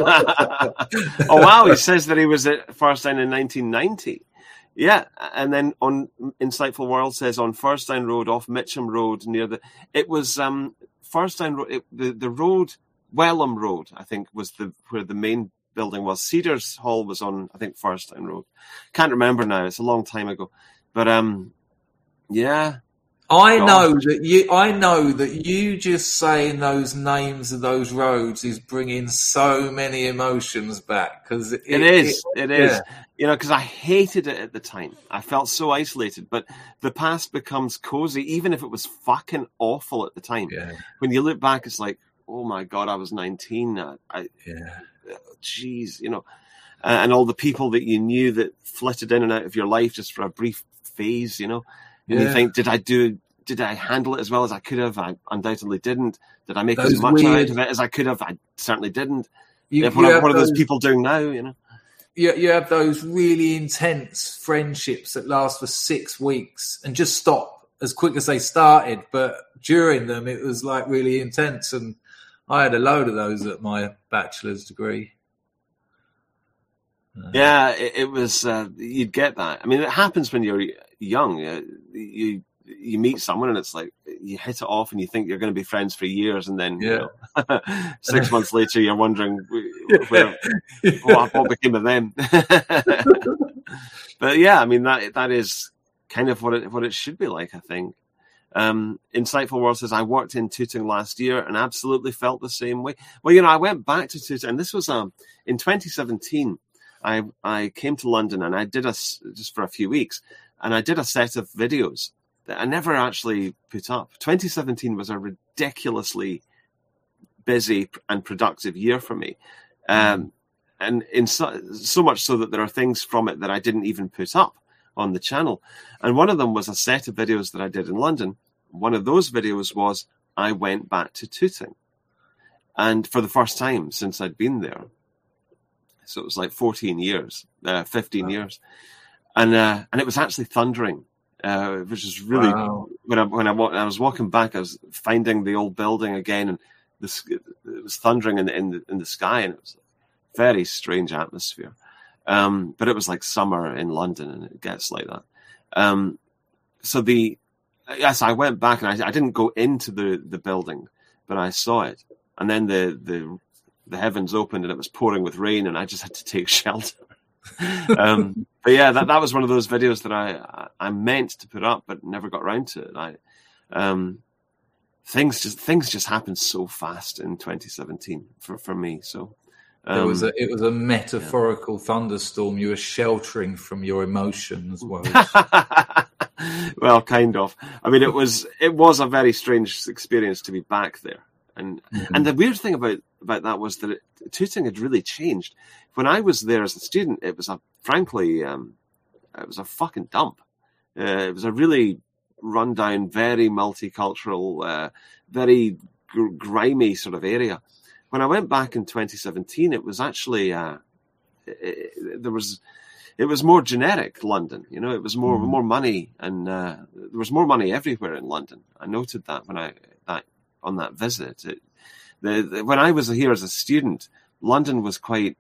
Oh, wow. He says that he was at Furstown in nineteen ninety. Yeah. And then on Insightful World says on Furstown Road off Mitcham Road near the, it was um, Furstown Road, it, the, the road, Welham Road, I think was the, where the main building was. Cedars Hall was on, I think, Furstown Road. Can't remember now. It's a long time ago. But, um, yeah. I God. know that you. I know that you just saying those names of those roads is bringing so many emotions back because it, it is. It, it is. Yeah. You know, because I hated it at the time. I felt so isolated. But the past becomes cozy, even if it was fucking awful at the time. Yeah. When you look back, it's like, oh my God, I was nineteen. I, I yeah. Jeez, you know, uh, and all the people that you knew that flitted in and out of your life just for a brief phase, you know. And yeah. you think, did I do? Did I handle it as well as I could have? I undoubtedly didn't. Did I make those as much weird... out of it as I could have? I certainly didn't. You, what, you what are those, those people doing now? You know, you you have those really intense friendships that last for six weeks and just stop, as quick as they started, but during them it was like really intense, and I had a load of those at my bachelor's degree. Uh, yeah, it, it was. Uh, you'd get that. I mean, it happens when you're young. Uh, you you meet someone and it's like you hit it off, and you think you're going to be friends for years, and then yeah. you know, six months later you're wondering where, what, what became of them. But yeah, I mean that that is kind of what it what it should be like, I think. Um, Insightful World says, I worked in Tooting last year and absolutely felt the same way. Well, you know, I went back to Tooting, and this was um, in twenty seventeen. I I came to London and I did a, just for a few weeks, and I did a set of videos that I never actually put up. twenty seventeen was a ridiculously busy and productive year for me. Um, and in so, so much so that there are things from it that I didn't even put up on the channel. And one of them was a set of videos that I did in London. One of those videos was I went back to Tooting, and for the first time since I'd been there. So it was like fourteen years, uh, fifteen wow. years. And uh, and it was actually thundering, uh, which is really, wow. when I when I, when I was walking back, I was finding the old building again, and this, it was thundering in the, in the, in the sky, and it was a very strange atmosphere. Um, but it was like summer in London, and it gets like that. Um, so the yes, I went back, and I, I didn't go into the, the building, but I saw it, and then the the the heavens opened, and it was pouring with rain, and I just had to take shelter. um, but yeah, that that was one of those videos that I I meant to put up, but never got around to it. I um, things just things just happened so fast in twenty seventeen for, for me. So. Um, it was a it was a metaphorical yeah. thunderstorm. You were sheltering from your emotions. Well, well, kind of. I mean, it was it was a very strange experience to be back there, and mm-hmm. and the weird thing about, about that was that it, Tooting had really changed. When I was there as a student, it was a frankly, um, it was a fucking dump. Uh, it was a really rundown, very multicultural, uh, very gr- grimy sort of area. When I went back in twenty seventeen, it was actually uh, it, it, there was it was more generic London. You know, it was more mm. more money, and uh, there was more money everywhere in London. I noted that when I that on that visit. It, the, the, when I was here as a student, London was quite,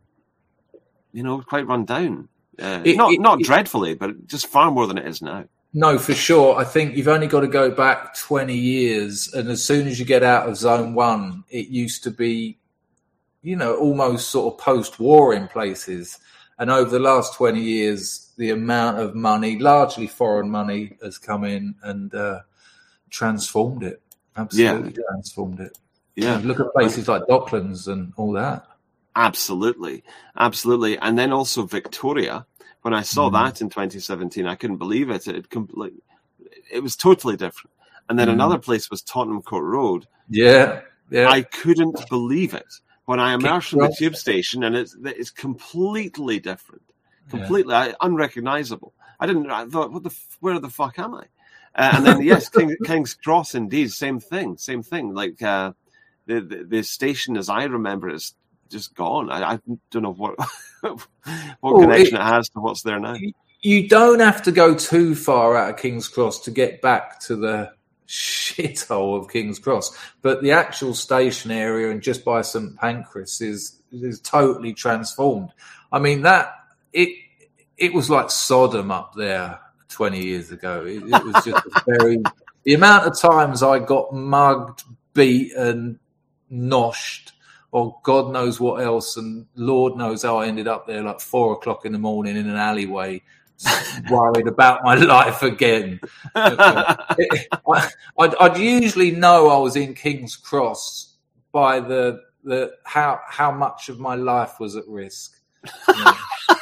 you know, quite run down. Uh, it, not it, not it, dreadfully, but just far more than it is now. No, for sure. I think you've only got to go back twenty years, and as soon as you get out of Zone One, it used to be, you know, almost sort of post-war in places. And over the last twenty years, the amount of money, largely foreign money, has come in and uh, transformed it. Absolutely yeah. transformed it. Yeah. And look at places like Docklands and all that. Absolutely. Absolutely. And then also Victoria. When I saw mm. that in twenty seventeen, I couldn't believe it. It completely, it was totally different. And then mm. another place was Tottenham Court Road. Yeah. Yeah. I couldn't believe it. When I immersed from the tube station, and it's it's completely different, completely yeah. unrecognizable. I didn't. I thought, what the? Where the fuck am I? Uh, and then yes, King, King's Cross, indeed, same thing, same thing. Like uh, the, the the station, as I remember, is just gone. I, I don't know what what oh, connection it, it has to what's there now. You don't have to go too far out of King's Cross to get back to the shithole of King's Cross, but the actual station area and just by Saint Pancras is is totally transformed. I mean that it it was like Sodom up there twenty years ago. It, it was just a very the amount of times I got mugged, beaten, noshed, or God knows what else, and Lord knows how I ended up there like four o'clock in the morning in an alleyway. Worried about my life again. it, I, I'd, I'd usually know I was in King's Cross by the the how how much of my life was at risk. Yeah.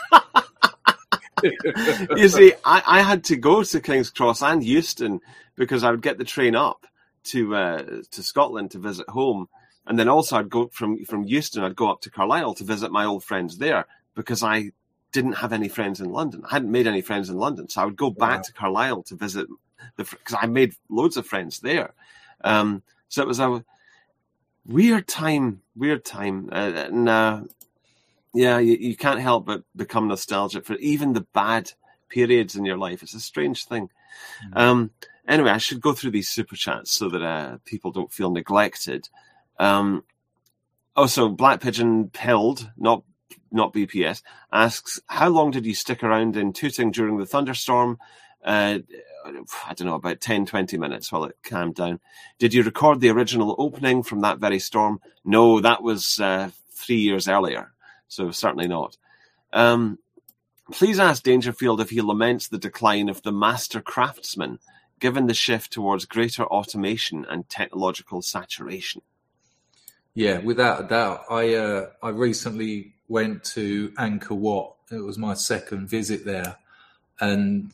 You see, I, I had to go to King's Cross and Euston because I would get the train up to uh, to Scotland to visit home, and then also I'd go from from Euston. I'd go up to Carlisle to visit my old friends there because I didn't have any friends in London. I hadn't made any friends in London. So I would go back wow. to Carlisle to visit the, because I made loads of friends there. Um, so it was a weird time, weird time. Uh, and, uh, yeah, you, you can't help but become nostalgic for even the bad periods in your life. It's a strange thing. Mm. Um, anyway, I should go through these super chats so that uh, people don't feel neglected. Um, also, Black Pigeon Pilled, not not B P S, asks, how long did you stick around in Tooting during the thunderstorm? Uh, I don't know, about ten, twenty minutes while it calmed down. Did you record the original opening from that very storm? No, that was uh, three years earlier, so certainly not. Um, please ask Dangerfield if he laments the decline of the master craftsman, given the shift towards greater automation and technological saturation. Yeah, without a doubt. I uh, I recently went to Angkor Wat. It was my second visit there, and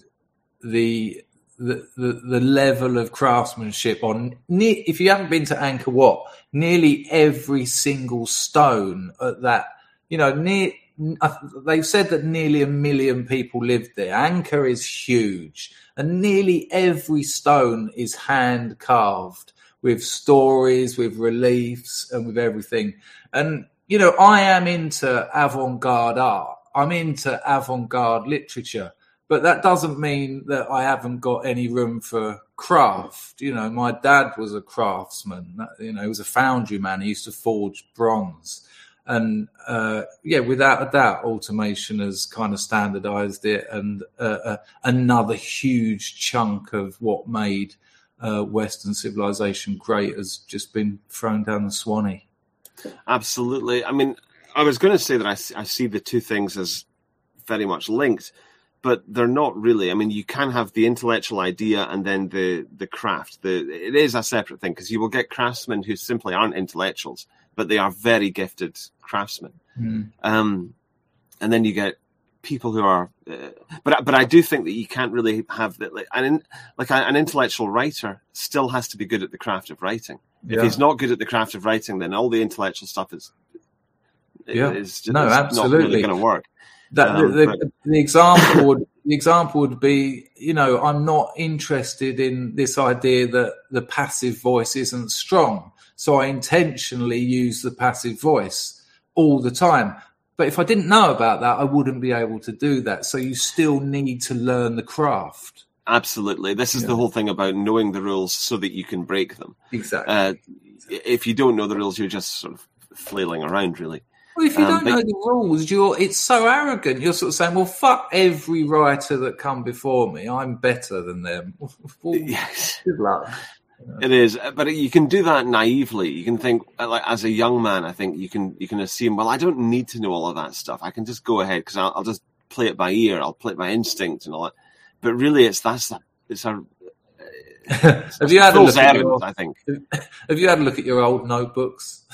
the the the, the level of craftsmanship on ne- if you haven't been to Angkor Wat, nearly every single stone at that, you know, near. They've said that nearly a million people lived there. Angkor is huge, and nearly every stone is hand carved with stories, with reliefs, and with everything. And, you know, I am into avant-garde art. I'm into avant-garde literature, but that doesn't mean that I haven't got any room for craft. You know, my dad was a craftsman. You know, he was a foundry man. He used to forge bronze. And, uh, yeah, without a doubt, automation has kind of standardized it. And uh, uh, another huge chunk of what made uh, Western civilization great has just been thrown down the Swanee. Absolutely. I mean, I was going to say that I, I see the two things as very much linked, but they're not really. I mean, you can have the intellectual idea and then the, the craft. The, it is a separate thing, because you will get craftsmen who simply aren't intellectuals, but they are very gifted craftsmen. Mm. Um, and then you get people who are, uh, but but I do think that you can't really have that. Like an like an intellectual writer still has to be good at the craft of writing. Yeah. If he's not good at the craft of writing, then all the intellectual stuff is yeah. is just no, absolutely not really going to work. That um, the, the, but, the example would the example would be, you know, I'm not interested in this idea that the passive voice isn't strong. So I intentionally use the passive voice all the time. But if I didn't know about that, I wouldn't be able to do that. So you still need to learn the craft. Absolutely. This is yeah. the whole thing about knowing the rules so that you can break them. Exactly. Uh, if you don't know the rules, you're just sort of flailing around, really. Well, if you um, don't know but, the rules, you're it's so arrogant. You're sort of saying, well, fuck every writer that come before me. I'm better than them. Well, yes. Good luck. It is, but you can do that naively. You can think, like, as a young man, I think you can you can assume, well, I don't need to know all of that stuff. I can just go ahead because I'll, I'll just play it by ear. I'll play it by instinct and all that. But really, it's that's the, it's a. It's have you had a look at errands, your, I think. Have you had a look at your old notebooks?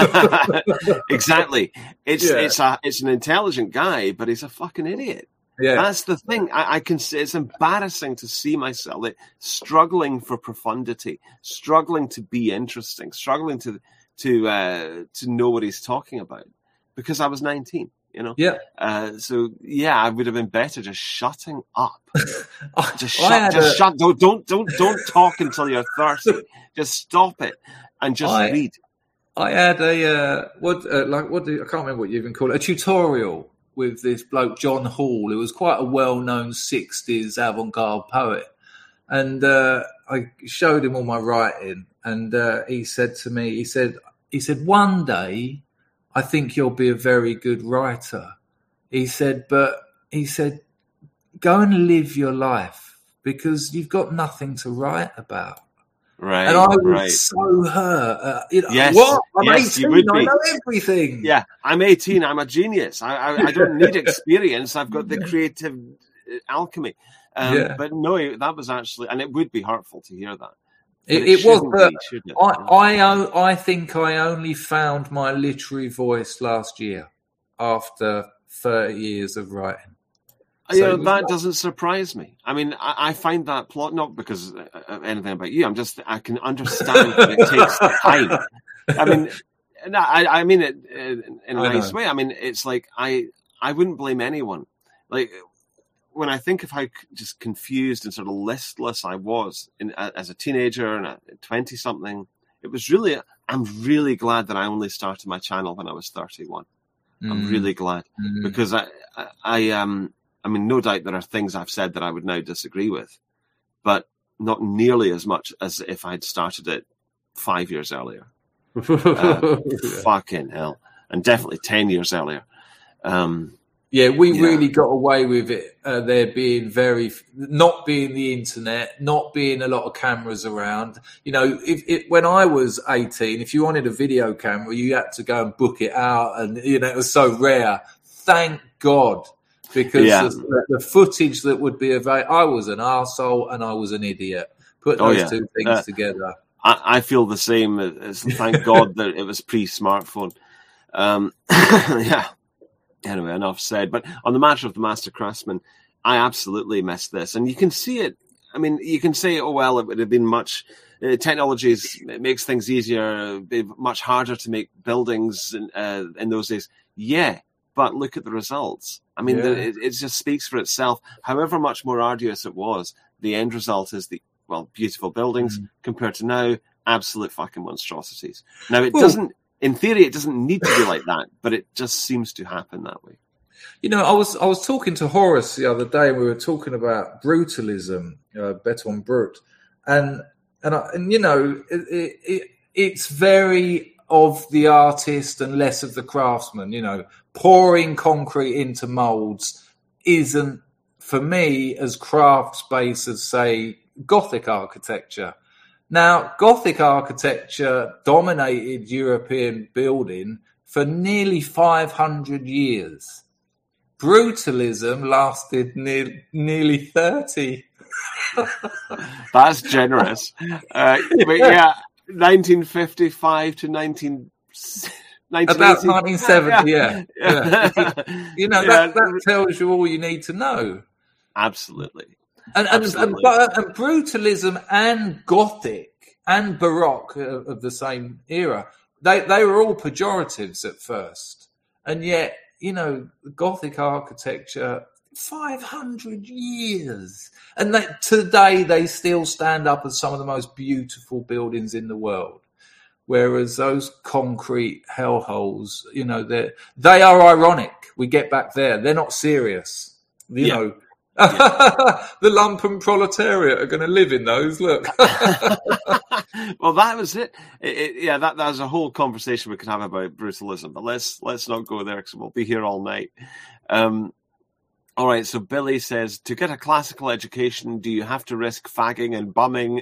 Exactly. It's yeah. it's a it's an intelligent guy, but he's a fucking idiot. Yeah, that's the thing. I, I can say it's embarrassing to see myself like, struggling for profundity, struggling to be interesting, struggling to to uh, to know what he's talking about because I was nineteen. You know. Yeah. Uh, so yeah, I would have been better just shutting up. Just well, shut. Just a... shut. Don't don't don't don't talk until you're thirsty. Just stop it and just I, read. I had a uh, what uh, like what do I can't remember what you even call it, a tutorial with this bloke John Hall, who was quite a well-known sixties avant-garde poet, and uh, I showed him all my writing, and uh, he said to me, he said, he said, one day I think you'll be a very good writer. He said, but he said, go and live your life because you've got nothing to write about. Right, and I was right. so hurt. Uh, you know, yes, what? I'm yes, eighteen. You would I be. know everything. Yeah, I'm eighteen. I'm a genius. I, I, I don't need experience. I've got the creative alchemy. Um, yeah. But no, that was actually, and it would be hurtful to hear that. It, it it was. But be, I, I, I think I only found my literary voice last year after thirty years of writing. So you know, that like, doesn't surprise me. I mean, I, I find that plot, not because of anything about you. I'm just, I can understand that it takes time. I mean, I, I mean it in a I nice know. way. I mean, it's like, I, I wouldn't blame anyone. Like, when I think of how just confused and sort of listless I was in, as a teenager and a twenty-something, it was really, I'm really glad that I only started my channel when I was thirty-one. Mm. I'm really glad. Mm. Because I, I, I um, I mean, no doubt there are things I've said that I would now disagree with, but not nearly as much as if I'd started it five years earlier. uh, fucking hell. And definitely ten years earlier. Um, yeah, we yeah. really got away with it. Uh, there being very, not being the internet, not being a lot of cameras around. You know, if, if when I was eighteen, if you wanted a video camera, you had to go and book it out, and you know it was so rare. Thank God, because yeah. the, the footage that would be available, I was an arsehole and I was an idiot. Put those oh, yeah. two things uh, together. I, I feel the same. As, thank God that it was pre-smartphone. Um, yeah. Anyway, enough said. But on the matter of the Master Craftsman, I absolutely missed this. And you can see it. I mean, you can say, oh, well, it would have been much... Uh, technology it makes things easier, be much harder to make buildings in, uh, in those days. Yeah, but look at the results. I mean, yeah. the, it, it just speaks for itself. However much more arduous it was, the end result is the, well, beautiful buildings mm. compared to now, absolute fucking monstrosities. Now, it Ooh. doesn't... In theory, it doesn't need to be like that, but it just seems to happen that way. You know, I was I was talking to Horace the other day, and we were talking about brutalism, uh, Beton Brut, and and I, and you know, it, it, it's very of the artist and less of the craftsman. You know, pouring concrete into molds isn't for me as craft based as say Gothic architecture. Now, Gothic architecture dominated European building for nearly five hundred years. Brutalism lasted near, nearly thirty. That's generous. Uh, but yeah, nineteen fifty-five to nineteen... About nineteen seventy, yeah. yeah. yeah. You know, yeah. that, that tells you all you need to know. Absolutely. And and, and, but, and brutalism and Gothic and Baroque uh, of the same era, they, they were all pejoratives at first. And yet, you know, Gothic architecture, five hundred years. And that today they still stand up as some of the most beautiful buildings in the world. Whereas those concrete hellholes, you know, they they are ironic. We get back there. They're not serious. You yeah. know, yeah. The lumpen proletariat are going to live in those. Look. Well, that was it. it, it yeah, that that's a whole conversation we could have about brutalism. But let's let's not go there because we'll be here all night. Um, all right. So Billy says, to get a classical education, do you have to risk fagging and bumming?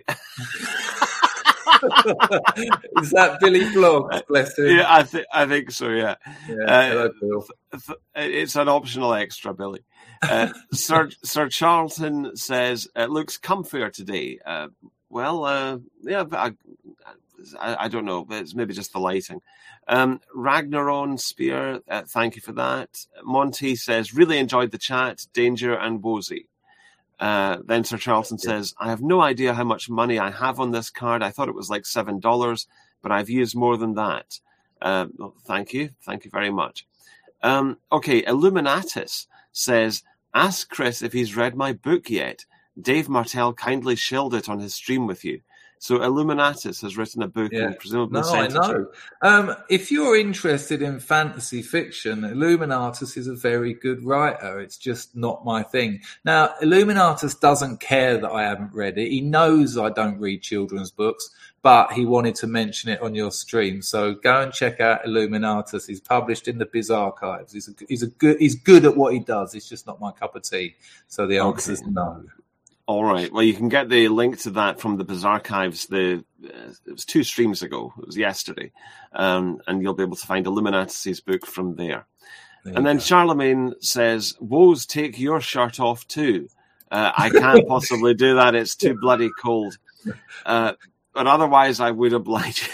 Is that Billy Vlogs? Bless him. Yeah, I think I think so. Yeah, yeah uh, it's an optional extra, Billy. Uh, Sir Sir Charlton says it looks comfier today. Uh, well, uh, yeah, I, I, I don't know. It's maybe just the lighting. Um, Ragnaron Spear, uh, thank you for that. Monty says really enjoyed the chat. Danger and Wozy. Uh, then Sir Charlton says, I have no idea how much money I have on this card. I thought it was like seven dollars, but I've used more than that. Uh, well, thank you. Thank you very much. Um, okay, Illuminatus says, ask Chris if he's read my book yet. Dave Martell kindly shilled it on his stream with you. So Illuminatus has written a book yeah. and presumably no, sent I know. it. Um, if you're interested in fantasy fiction, Illuminatus is a very good writer. It's just not my thing. Now, Illuminatus doesn't care that I haven't read it. He knows I don't read children's books, but he wanted to mention it on your stream. So go and check out Illuminatus. He's published in the Biz Archives. He's a, he's a good. He's good at what he does. It's just not my cup of tea. So the answer is okay. no. All right. Well, you can get the link to that from the Biz Archives. The uh, it was two streams ago. It was yesterday, um, and you'll be able to find Illuminatus' book from there. there and then go. Charlemagne says, "Woes, take your shirt off too." Uh, I can't possibly do that. It's too bloody cold. Uh, but otherwise, I would oblige.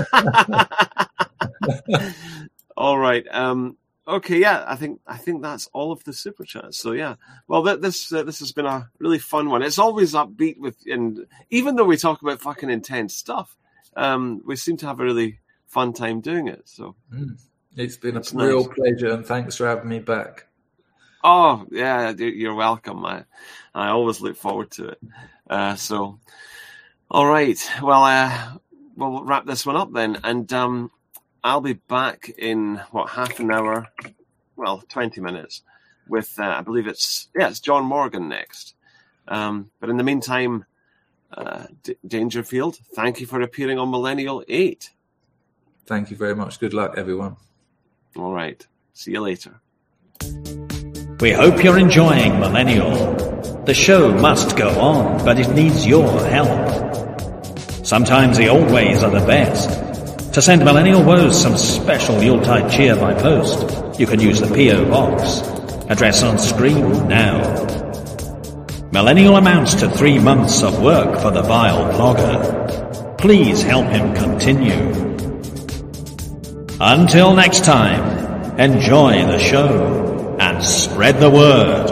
All right. Um, Okay, yeah, I think I think that's all of the super chats. So yeah, well, th- this uh, this has been a really fun one. It's always upbeat with, and even though we talk about fucking intense stuff, um, we seem to have a really fun time doing it. So mm. it's been a real nice. pleasure, and thanks for having me back. Oh yeah, you're welcome. I I always look forward to it. Uh, so, all right, well, uh, we'll wrap this one up then, and. Um, I'll be back in, what, half an hour, well, twenty minutes, with, uh, I believe it's, yeah, it's John Morgan next. Um, but in the meantime, Uh, D- Dangerfield, thank you for appearing on Millennial eight. Thank you very much. Good luck, everyone. All right. See you later. We hope you're enjoying Millennial. The show must go on, but it needs your help. Sometimes the old ways are the best. To send Millennial Woes some special Yuletide cheer by post, you can use the P O Box. Address on screen now. Millennial amounts to three months of work for the vile blogger. Please help him continue. Until next time, enjoy the show and spread the word.